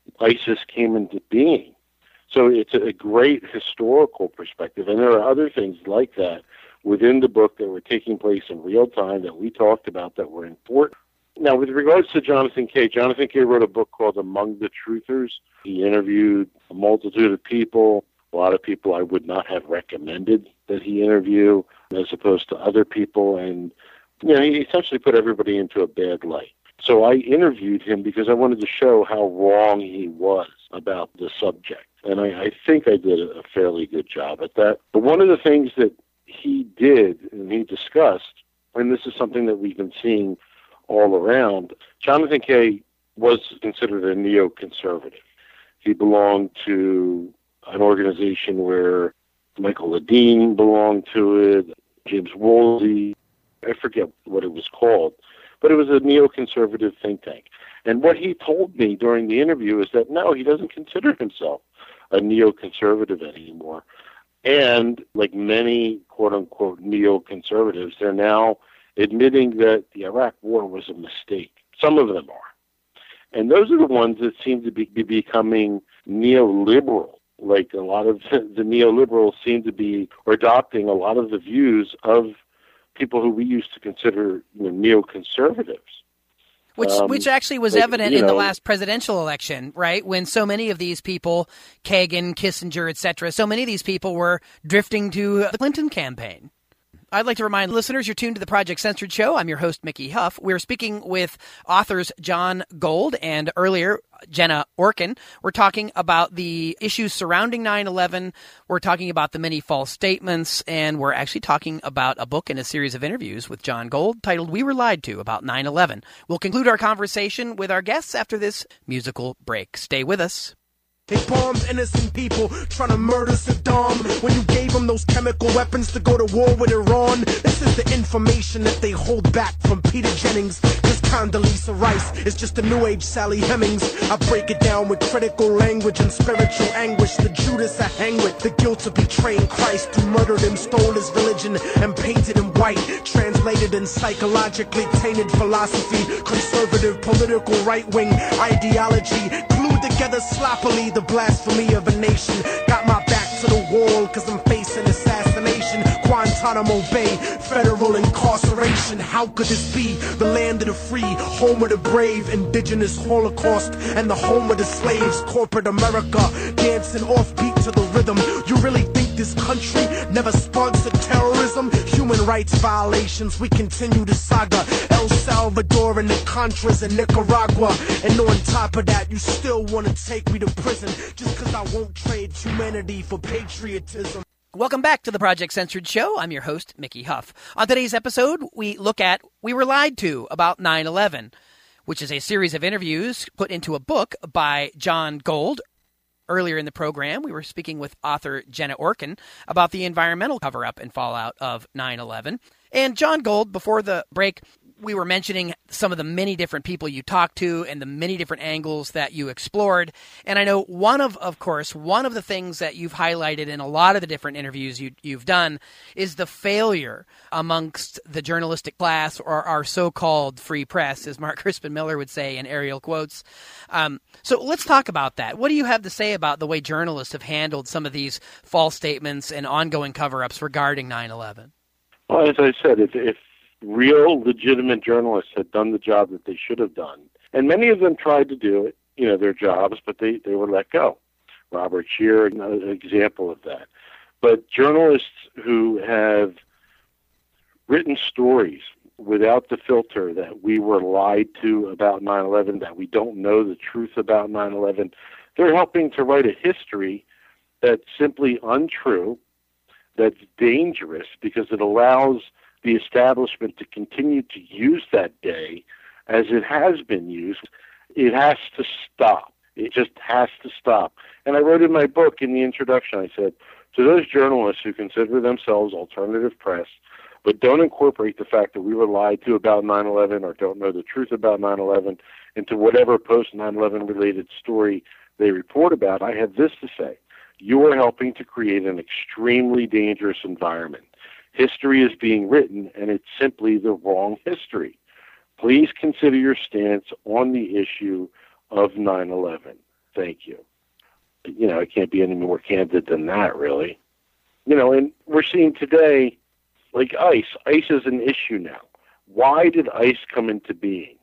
ISIS came into being. So it's a great historical perspective. And there are other things like that within the book that were taking place in real time that we talked about that were important. Now, with regards to Jonathan Kay, Jonathan Kay wrote a book called Among the Truthers. He interviewed a multitude of people, a lot of people I would not have recommended that he interview as opposed to other people. And, you know, he essentially put everybody into a bad light. So I interviewed him because I wanted to show how wrong he was about the subject. And I, I think I did a fairly good job at that. But one of the things that he did and he discussed, and this is something that we've been seeing all around, Jonathan Kay was considered a neoconservative. He belonged to an organization where Michael Ledeen belonged to it, James Woolsey, I forget what it was called, but it was a neoconservative think tank. And what he told me during the interview is that, no, he doesn't consider himself a neoconservative anymore. And like many quote-unquote neoconservatives, they're now admitting that the Iraq War was a mistake. Some of them are. And those are the ones that seem to be, be becoming neoliberal. Like a lot of the neoliberals seem to be adopting a lot of the views of people who we used to consider, you know, neoconservatives. Which, um, which actually was like, evident you in know, the last presidential election, right? When so many of these people, Kagan, Kissinger, et cetera, so many of these people were drifting to the Clinton campaign. I'd like to remind listeners you're tuned to the Project Censored Show. I'm your host, Mickey Huff. We're speaking with authors John Gold and earlier Jenna Orkin. We're talking about the issues surrounding nine eleven. We're talking about the many false statements, and we're actually talking about a book and a series of interviews with John Gold titled We Were Lied To About nine eleven. We'll conclude our conversation with our guests after this musical break. Stay with us. They bombed innocent people trying to murder Saddam when you gave them those chemical weapons to go to war with Iran. This is the information that they hold back from Peter Jennings. This Condoleezza Rice is just a new age Sally Hemings. I break it down with critical language and spiritual anguish. The Judas I hang with, the guilt of betraying Christ, who murdered him, stole his religion, and painted him white. Translated in psychologically tainted philosophy, conservative political right-wing ideology, glued together sloppily the blasphemy of a nation. Got my back to the wall cause I'm facing assassination. Guantanamo Bay, federal incarceration. How could this be? The land of the free, home of the brave, indigenous holocaust, and the home of the slaves. Corporate America, dancing offbeat to the rhythm. You really think this country never sponsored terrorism? Human rights violations, we continue the saga. El Salvador and the Contras in Nicaragua. And on top of that, you still want to take me to prison just because I won't trade humanity for patriotism. Welcome back to the Project Censored Show. I'm your host, Mickey Huff. On today's episode, we look at We Were Lied To About nine eleven, which is a series of interviews put into a book by John Gold. Earlier in the program, we were speaking with author Jenna Orkin about the environmental cover-up and fallout of nine eleven. And John Gold, before the break, we were mentioning some of the many different people you talked to and the many different angles that you explored. And I know one of, of course, one of the things that you've highlighted in a lot of the different interviews you, you've done is the failure amongst the journalistic class, or our so-called free press, as Mark Crispin Miller would say in aerial quotes. Um, so let's talk about that. What do you have to say about the way journalists have handled some of these false statements and ongoing cover-ups regarding nine eleven? Well, as I said, if, if real legitimate journalists had done the job that they should have done, and many of them tried to do it, you know, their jobs, but they, they were let go. Robert Scheer, an example of that. But journalists who have written stories without the filter that we were lied to about nine eleven, that we don't know the truth about nine eleven, they're helping to write a history that's simply untrue, that's dangerous, because it allows the establishment to continue to use that day as it has been used. It has to stop. It just has to stop. And I wrote in my book in the introduction, I said, to those journalists who consider themselves alternative press, but don't incorporate the fact that we were lied to about nine eleven or don't know the truth about nine eleven into whatever post nine eleven related story they report about, I have this to say. You are helping to create an extremely dangerous environment. History is being written, and it's simply the wrong history. Please consider your stance on the issue of nine eleven. Thank you. You know, it can't be any more candid than that, really. You know, and we're seeing today, like ICE. ICE is an issue now. Why did ICE come into being?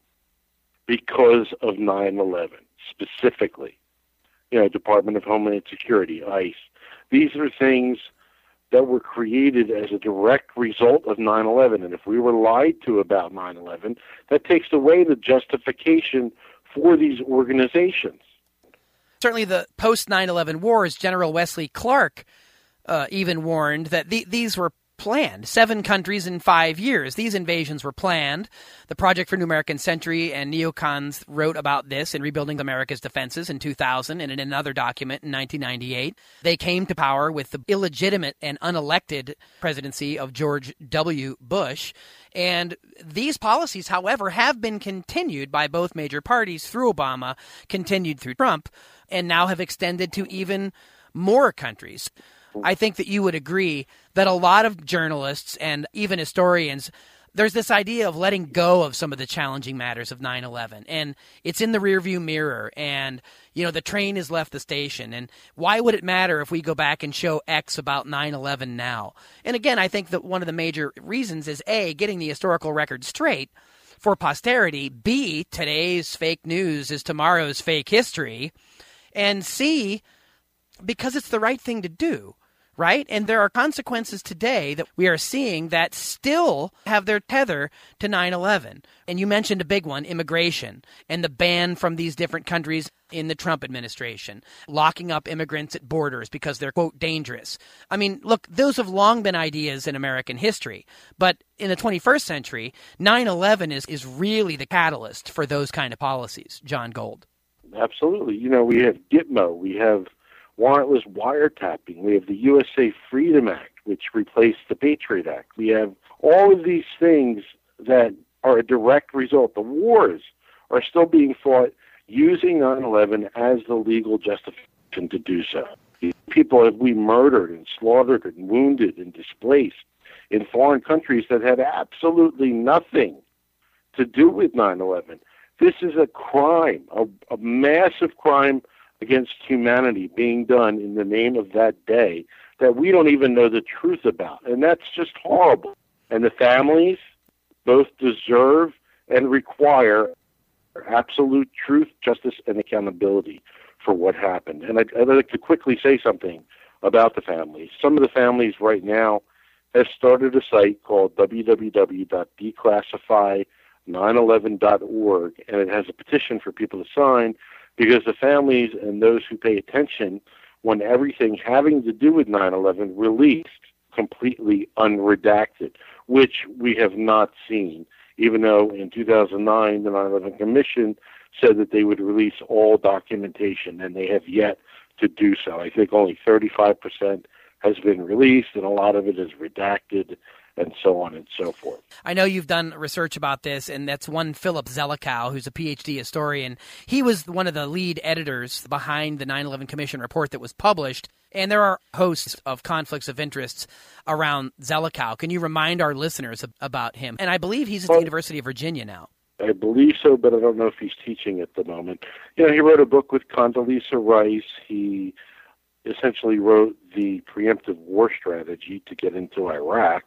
Because of nine eleven, specifically. You know, Department of Homeland Security, ICE. These are things that were created as a direct result of nine eleven. And if we were lied to about nine eleven, that takes away the justification for these organizations. Certainly the post nine eleven wars, General Wesley Clark uh, even warned that the, these were planned. Seven countries in five years. These invasions were planned. The Project for New American Century and neocons wrote about this in Rebuilding America's Defenses in two thousand and in another document in nineteen ninety-eight. They came to power with the illegitimate and unelected presidency of George W. Bush. And these policies, however, have been continued by both major parties through Obama, continued through Trump, and now have extended to even more countries. I think that you would agree that a lot of journalists and even historians, there's this idea of letting go of some of the challenging matters of nine eleven, and it's in the rearview mirror, and, you know, the train has left the station, and why would it matter if we go back and show X about nine eleven now? And again, I think that one of the major reasons is, A, getting the historical record straight for posterity, B, today's fake news is tomorrow's fake history, and C, because it's the right thing to do. Right? And there are consequences today that we are seeing that still have their tether to nine eleven. And you mentioned a big one, immigration, and the ban from these different countries in the Trump administration, locking up immigrants at borders because they're, quote, dangerous. I mean, look, those have long been ideas in American history. But in the twenty-first century, nine eleven is, is really the catalyst for those kind of policies. John Gold. Absolutely. You know, we have Gitmo, we have warrantless wiretapping. We have the U S A Freedom Act, which replaced the Patriot Act. We have all of these things that are a direct result. The wars are still being fought using nine eleven as the legal justification to do so. People have we murdered and slaughtered and wounded and displaced in foreign countries that had absolutely nothing to do with nine eleven. This is a crime, a, a massive crime against humanity being done in the name of that day that we don't even know the truth about. And that's just horrible. And the families both deserve and require absolute truth, justice, and accountability for what happened. And I'd, I'd like to quickly say something about the families. Some of the families right now have started a site called w w w dot declassify nine eleven dot org, and it has a petition for people to sign, because the families and those who pay attention want everything having to do with nine eleven released completely unredacted, which we have not seen, even though in two thousand nine the nine eleven Commission said that they would release all documentation, and they have yet to do so. I think only thirty-five percent has been released, and a lot of it is redacted, and so on and so forth. I know you've done research about this, and that's one Philip Zelikow, who's a P H D historian. He was one of the lead editors behind the nine eleven Commission report that was published, and there are hosts of conflicts of interests around Zelikow. Can you remind our listeners about him? And I believe he's at the well, University of Virginia now. I believe so, but I don't know if he's teaching at the moment. You know, he wrote a book with Condoleezza Rice. He essentially wrote the preemptive war strategy to get into Iraq.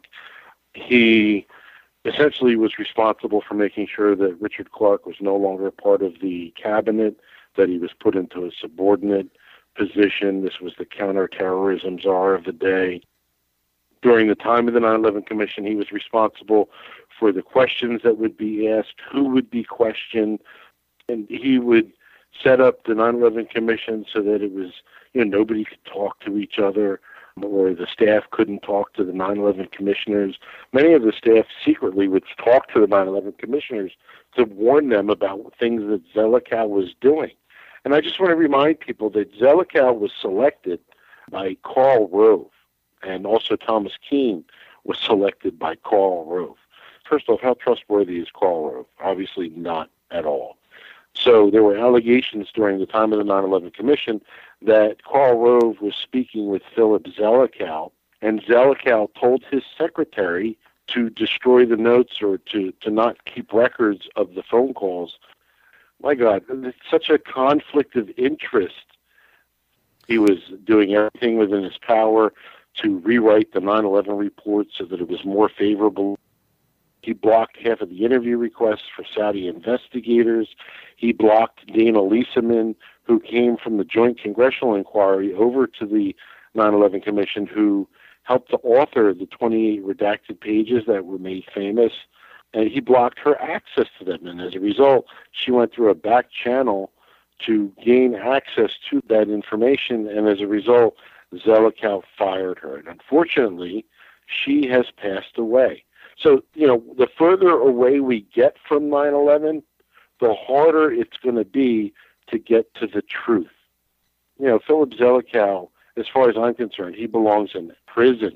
He essentially was responsible for making sure that Richard Clark was no longer part of the cabinet, that he was put into a subordinate position. This was the counterterrorism czar of the day. During the time of the nine eleven Commission, he was responsible for the questions that would be asked, who would be questioned, and he would set up the nine eleven Commission so that it was, you know, nobody could talk to each other, or the staff couldn't talk to the nine eleven commissioners. Many of the staff secretly would talk to the nine eleven commissioners to warn them about things that Zelikow was doing. And I just want to remind people that Zelikow was selected by Karl Rove, and also Thomas Keane was selected by Karl Rove. First off, how trustworthy is Karl Rove? Obviously not at all. So there were allegations during the time of the nine eleven Commission that Karl Rove was speaking with Philip Zelikow, and Zelikow told his secretary to destroy the notes or to, to not keep records of the phone calls my God, it's such a conflict of interest. He was doing everything within his power to rewrite the nine eleven report so that it was more favorable. He blocked half of the interview requests for Saudi investigators. He blocked Dana Leeseman, who came from the Joint Congressional Inquiry over to the nine eleven Commission, who helped to author the twenty-eight redacted pages that were made famous. And he blocked her access to them. And as a result, she went through a back channel to gain access to that information. And as a result, Zelikow fired her. And unfortunately, she has passed away. So, you know, the further away we get from nine eleven, the harder it's going to be to get to the truth. You know, Philip Zelikow, as far as I'm concerned, he belongs in prison.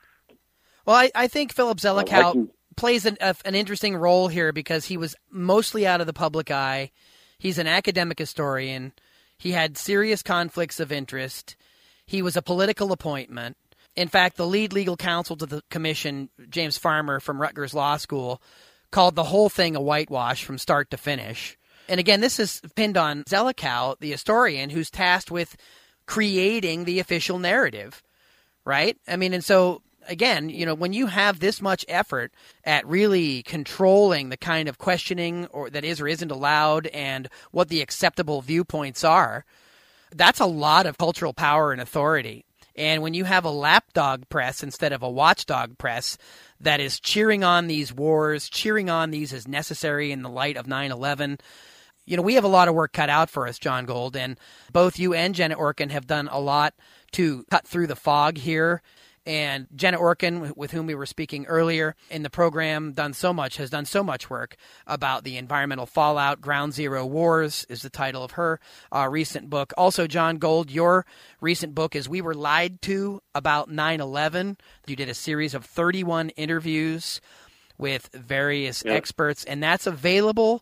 Well, I, I think Philip Zelikow Uh, I can- plays an, a, an interesting role here because he was mostly out of the public eye. He's an academic historian. He had serious conflicts of interest. He was a political appointment. In fact, the lead legal counsel to the commission, James Farmer from Rutgers Law School, called the whole thing a whitewash from start to finish. And again, this is pinned on Zelikow, the historian, who's tasked with creating the official narrative, right? I mean, and so, again, you know, when you have this much effort at really controlling the kind of questioning or that is or isn't allowed and what the acceptable viewpoints are, that's a lot of cultural power and authority. And when you have a lapdog press instead of a watchdog press that is cheering on these wars, cheering on these as necessary in the light of nine eleven, you know, we have a lot of work cut out for us, John Gold, and both you and Jenna Orkin have done a lot to cut through the fog here. And Jenna Orkin, with whom we were speaking earlier in the program, done so much, has done so much work about the environmental fallout. Ground Zero Wars is the title of her uh, recent book. Also, John Gold, your recent book is We Were Lied To About nine eleven. You did a series of thirty-one interviews with various yeah. experts, and that's available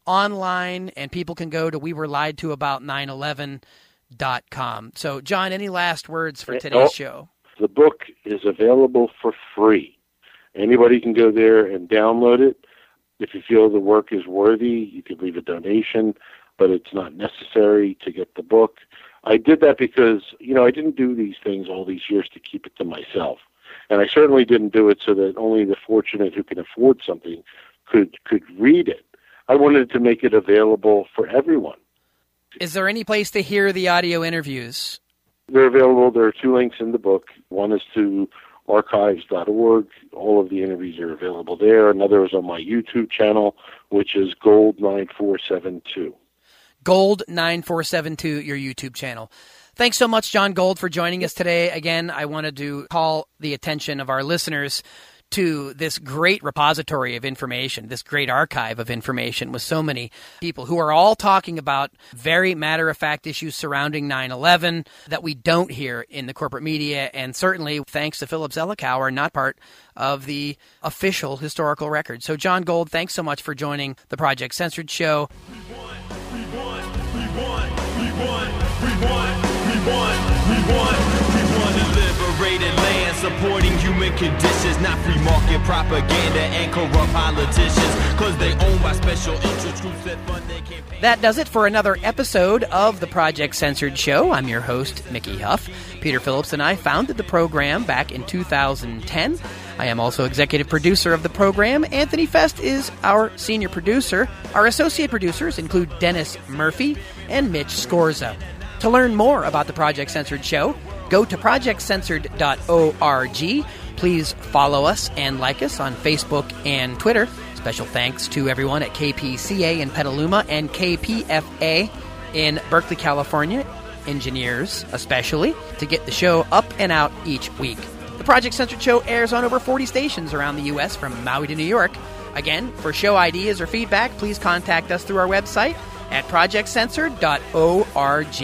online, and people can go to we were lied to about nine eleven dot com. So, John, any last words for today's oh. show? The book is available for free. Anybody can go there and download it. If you feel the work is worthy, you could leave a donation, but it's not necessary to get the book. I did that because, you know, I didn't do these things all these years to keep it to myself. And I certainly didn't do it so that only the fortunate who can afford something could could read it. I wanted to make it available for everyone. Is there any place to hear the audio interviews? They're available. There are two links in the book. One is to archives dot org. All of the interviews are available there. Another is on my YouTube channel, which is Gold nine four seven two. Gold nine four seven two, your YouTube channel. Thanks so much, John Gold, for joining us today. Again, I wanted to call the attention of our listeners to this great repository of information, this great archive of information with so many people who are all talking about very matter-of-fact issues surrounding nine eleven that we don't hear in the corporate media, and certainly, thanks to Philip Zelikow, are not part of the official historical record. So, John Gold, thanks so much for joining the Project Censored show. We won, we won, we won, we won, we won, we won, we won, we won a liberated land, supporting human conditions, not free market propaganda and corrupt politicians, cause they own by special interest groups that fund their campaign. That does it for another episode of the Project Censored show. I'm your host, Mickey Huff. Peter Phillips and I founded the program back in two thousand ten. I am also executive producer of the program. Anthony Fest is our senior producer. Our associate producers include Dennis Murphy and Mitch Scorza. To learn more about the Project Censored show, go to project censored dot org. Please follow us and like us on Facebook and Twitter. Special thanks to everyone at K P C A in Petaluma and K P F A in Berkeley, California, engineers especially, to get the show up and out each week. The Project Censored show airs on over forty stations around the U S from Maui to New York. Again, for show ideas or feedback, please contact us through our website at project censored dot org.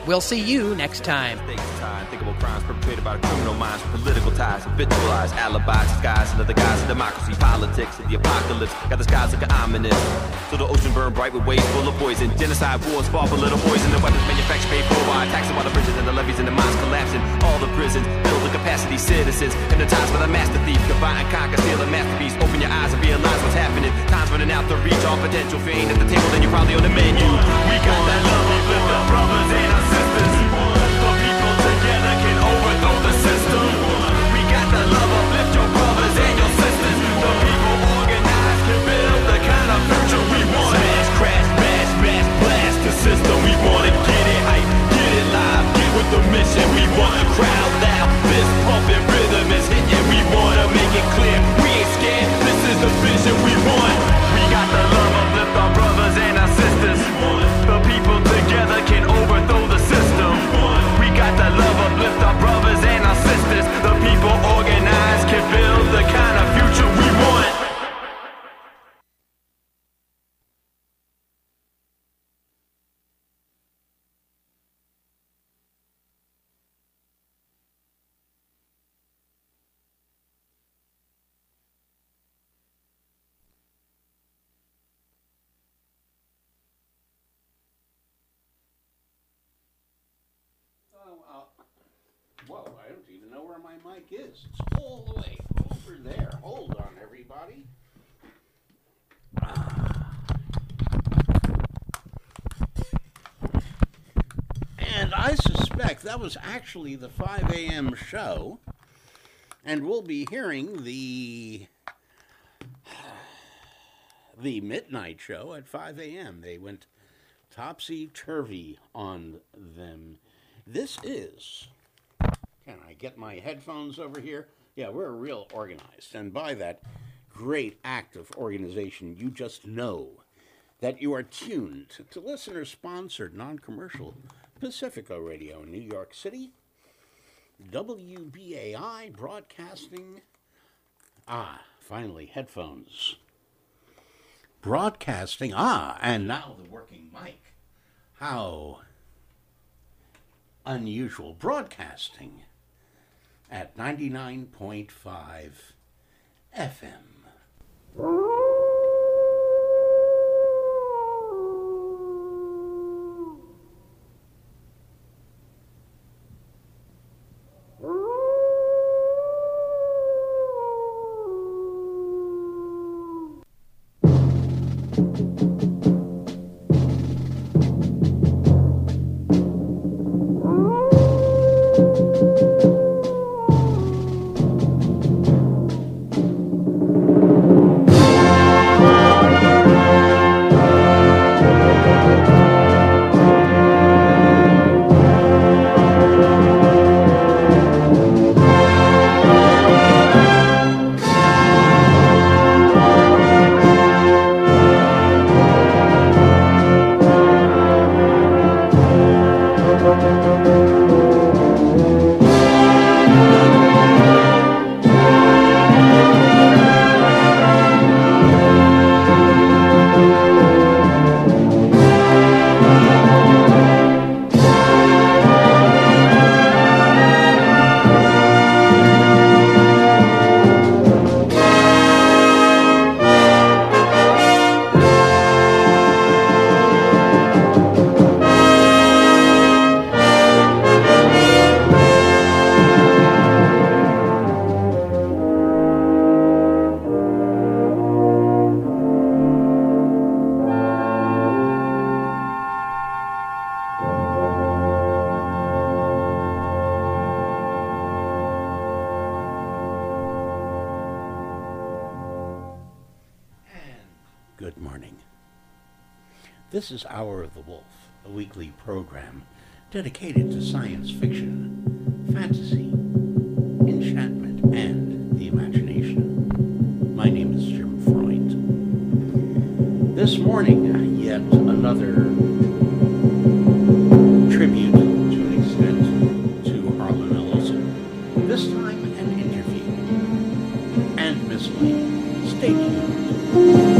We'll see you next time. Unthinkable crimes perpetrated by the criminal minds, political ties, habitualized alibis, disguised under the guise of democracy, politics, and the apocalypse. Got the skies looking ominous. So the ocean burned bright with waves full of poison. Genocide wars fought for little boys, and the weapons manufactured paid for by taxing while the bridges and the levees and the mines collapsing. All the prisons build the capacity citizens, hypnotized by the master thief. Combine and conquer, steal a masterpiece. Open your eyes and realize what's happening. Time's running out to reach all potential. If you ain't at the table, then you're probably on the menu. We got that love, we lift our brothers and our sisters. The people together can overthrow the system. We got the love, uplift your brothers and your sisters. The people organized can build the kind of future we want. Smash, crash, smash, smash, blast the system. We wanna get it hype, get it live, get with the mission. We want a crowd loud, this pumping rhythm is hitting. We wanna make it clear, we ain't scared. This is the vision we want. We got the love, uplift our brothers and our sisters. The people together can overthrow the system. We got the love, uplift our brothers and our sisters. The people organized can build the kind of future we want. Whoa, I don't even know where my mic is. It's all the way over there. Hold on, everybody. And I suspect that was actually the five a.m. show. And we'll be hearing the the midnight show at five a.m. They went topsy-turvy on them. This is... Can I get my headphones over here? Yeah, we're real organized. And by that great act of organization, you just know that you are tuned to listener-sponsored, non-commercial Pacifico Radio in New York City, W B A I Broadcasting. Ah, finally, headphones. Broadcasting. Ah, and now the working mic. How unusual. Broadcasting at ninety-nine point five F M. This is Hour of the Wolf, a weekly program dedicated to science fiction, fantasy, enchantment, and the imagination. My name is Jim Freund. This morning, yet another tribute, to an extent, to Harlan Ellison. This time, an interview and miscellany. Stay tuned.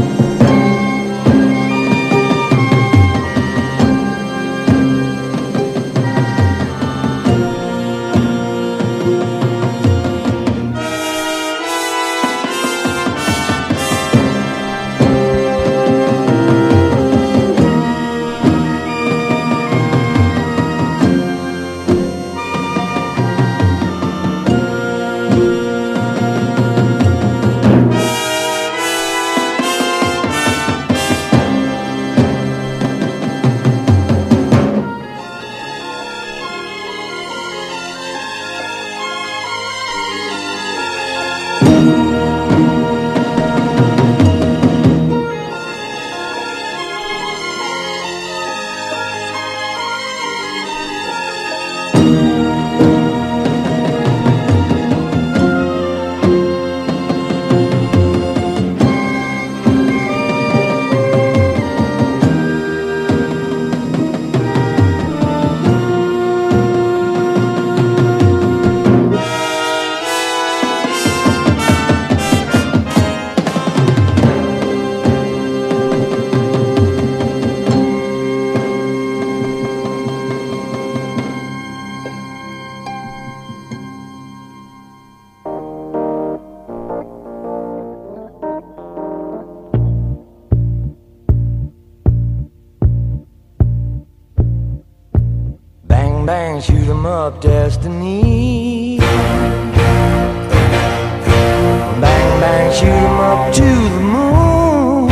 Bang, bang, shoot 'em up, destiny. Bang, bang, shoot 'em up to the moon.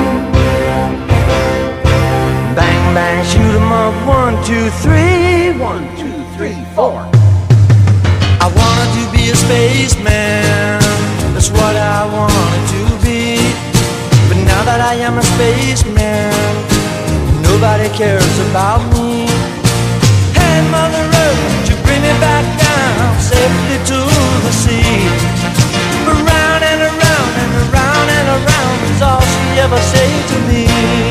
Bang, bang, shoot 'em up, one, two, three. One, two, three, four. I wanted to be a spaceman, that's what I wanted to be. But now that I am a spaceman, nobody cares about me. Hey, Mother Earth, would you bring me back down safely to the sea? Around and around and around and around is all she ever said to me.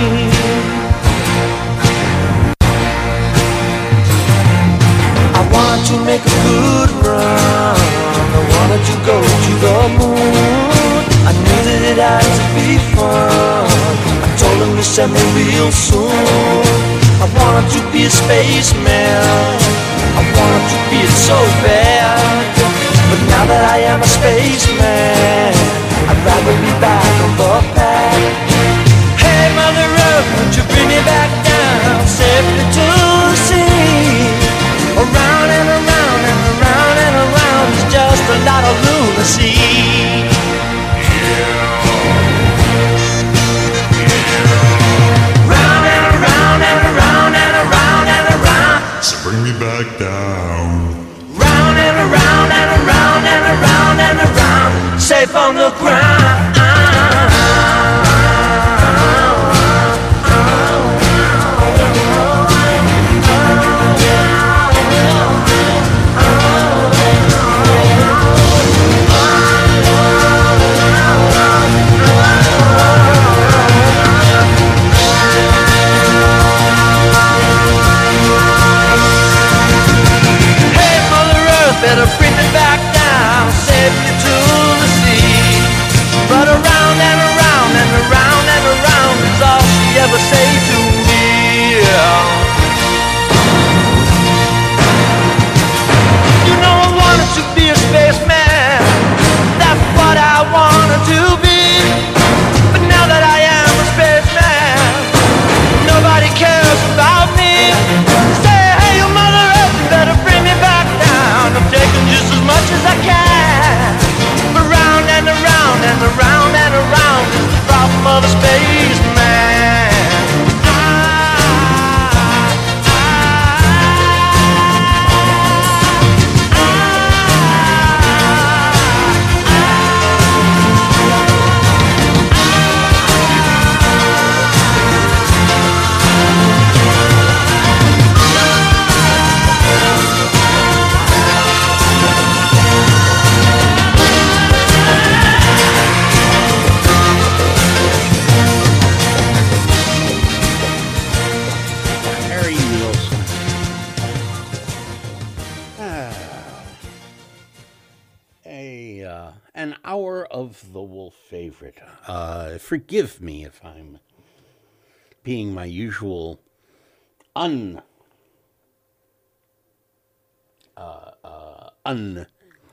I want to make a good run, I wanted to go to the moon. I knew that it had to be fun, I told him to send me real soon. I wanted to be a spaceman, I wanted to be it so bad. But now that I am a spaceman, I'd rather be back on the pad. Hey, Mother Earth, would you bring me back down safely to the sea? Around and around and around and around is just a lot of lunacy. Round and around and around and around and around. So bring me back down. Round and around and around and around and around, safe on the ground. Better bring me back down safely to the sea. But around and around and around and around is all she ever say to me. You know I wanted to be a spaceman, that's what I wanted to be. But now that I am a spaceman, nobody cares about me. Say, hey, your Mother Earth, you better bring me back down. I'm taking just as much as I can. Around and around and around and around is the problem of a spaceman. An hour of the Wolf favorite. Uh, forgive me if I'm being my usual un uh, uh, un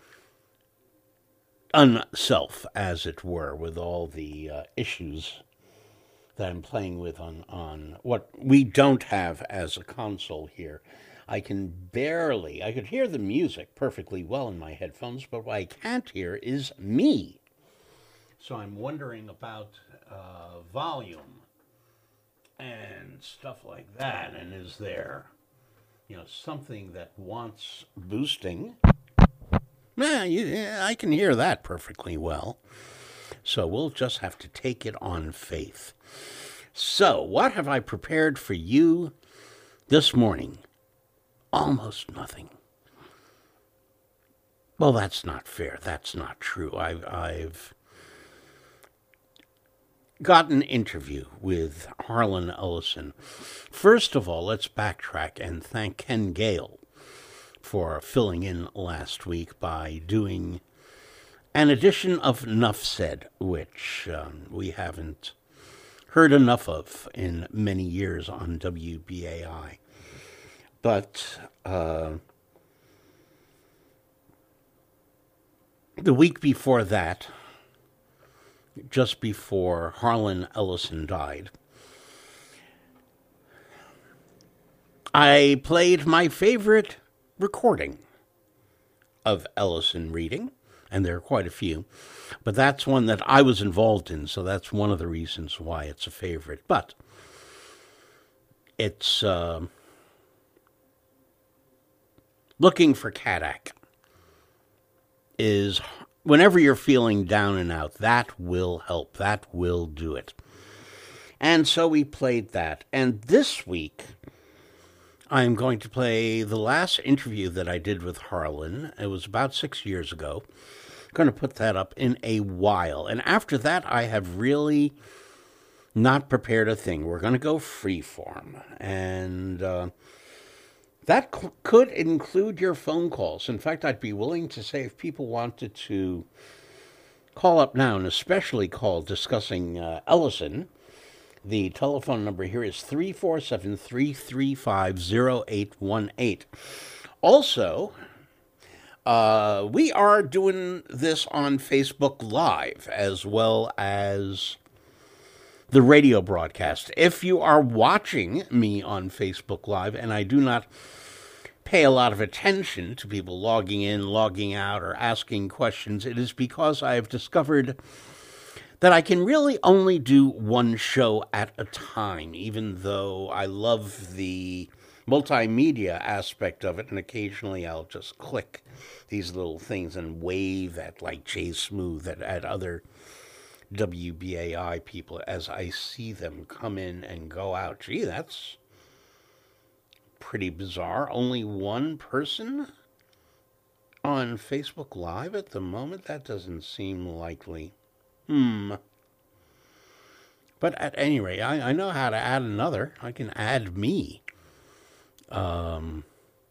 unself, as it were, with all the uh, issues that I'm playing with on on what we don't have as a console here. I can barely, I could hear the music perfectly well in my headphones, but what I can't hear is me. So I'm wondering about uh, volume and stuff like that. And is there, you know, something that wants boosting? Nah, you, yeah, I can hear that perfectly well. So we'll just have to take it on faith. So what have I prepared for you this morning? Almost nothing. Well, that's not fair. That's not true. I've, I've got an interview with Harlan Ellison. First of all, let's backtrack and thank Ken Gale for filling in last week by doing an edition of Nuff Said, which um, we haven't heard enough of in many years on W B A I. But uh, the week before that, just before Harlan Ellison died, I played my favorite recording of Ellison reading, and there are quite a few, but that's one that I was involved in, so that's one of the reasons why it's a favorite. But it's uh, Looking for Kadak is, whenever you're feeling down and out, that will help. That will do it. And so we played that. And this week, I'm going to play the last interview that I did with Harlan. It was about six years ago. I'm going to put that up in a while. And after that, I have really not prepared a thing. We're going to go freeform. And uh, that c- could include your phone calls. In fact, I'd be willing to say if people wanted to call up now, and especially call discussing uh, Ellison, the telephone number here is three four seven, three three five, zero eight one eight. Also, uh, we are doing this on Facebook Live as well as the radio broadcast. If you are watching me on Facebook Live, and I do not pay a lot of attention to people logging in, logging out, or asking questions, it is because I have discovered that I can really only do one show at a time, even though I love the multimedia aspect of it, and occasionally I'll just click these little things and wave at, like Jay Smooth, at, at other W B A I people as I see them come in and go out. Gee, that's pretty bizarre. Only one person on Facebook Live at the moment? That doesn't seem likely. Hmm. But at any rate, I, I know how to add another. I can add me. Um,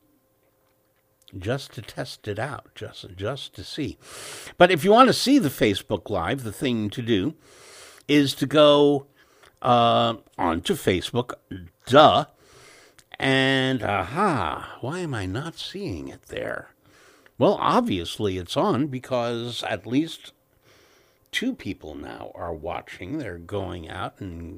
just to test it out, just, just to see. But if you want to see the Facebook Live, the thing to do is to go uh, onto Facebook, duh, and aha, why am I not seeing it there? Well, obviously it's on because at least two people now are watching. They're going out and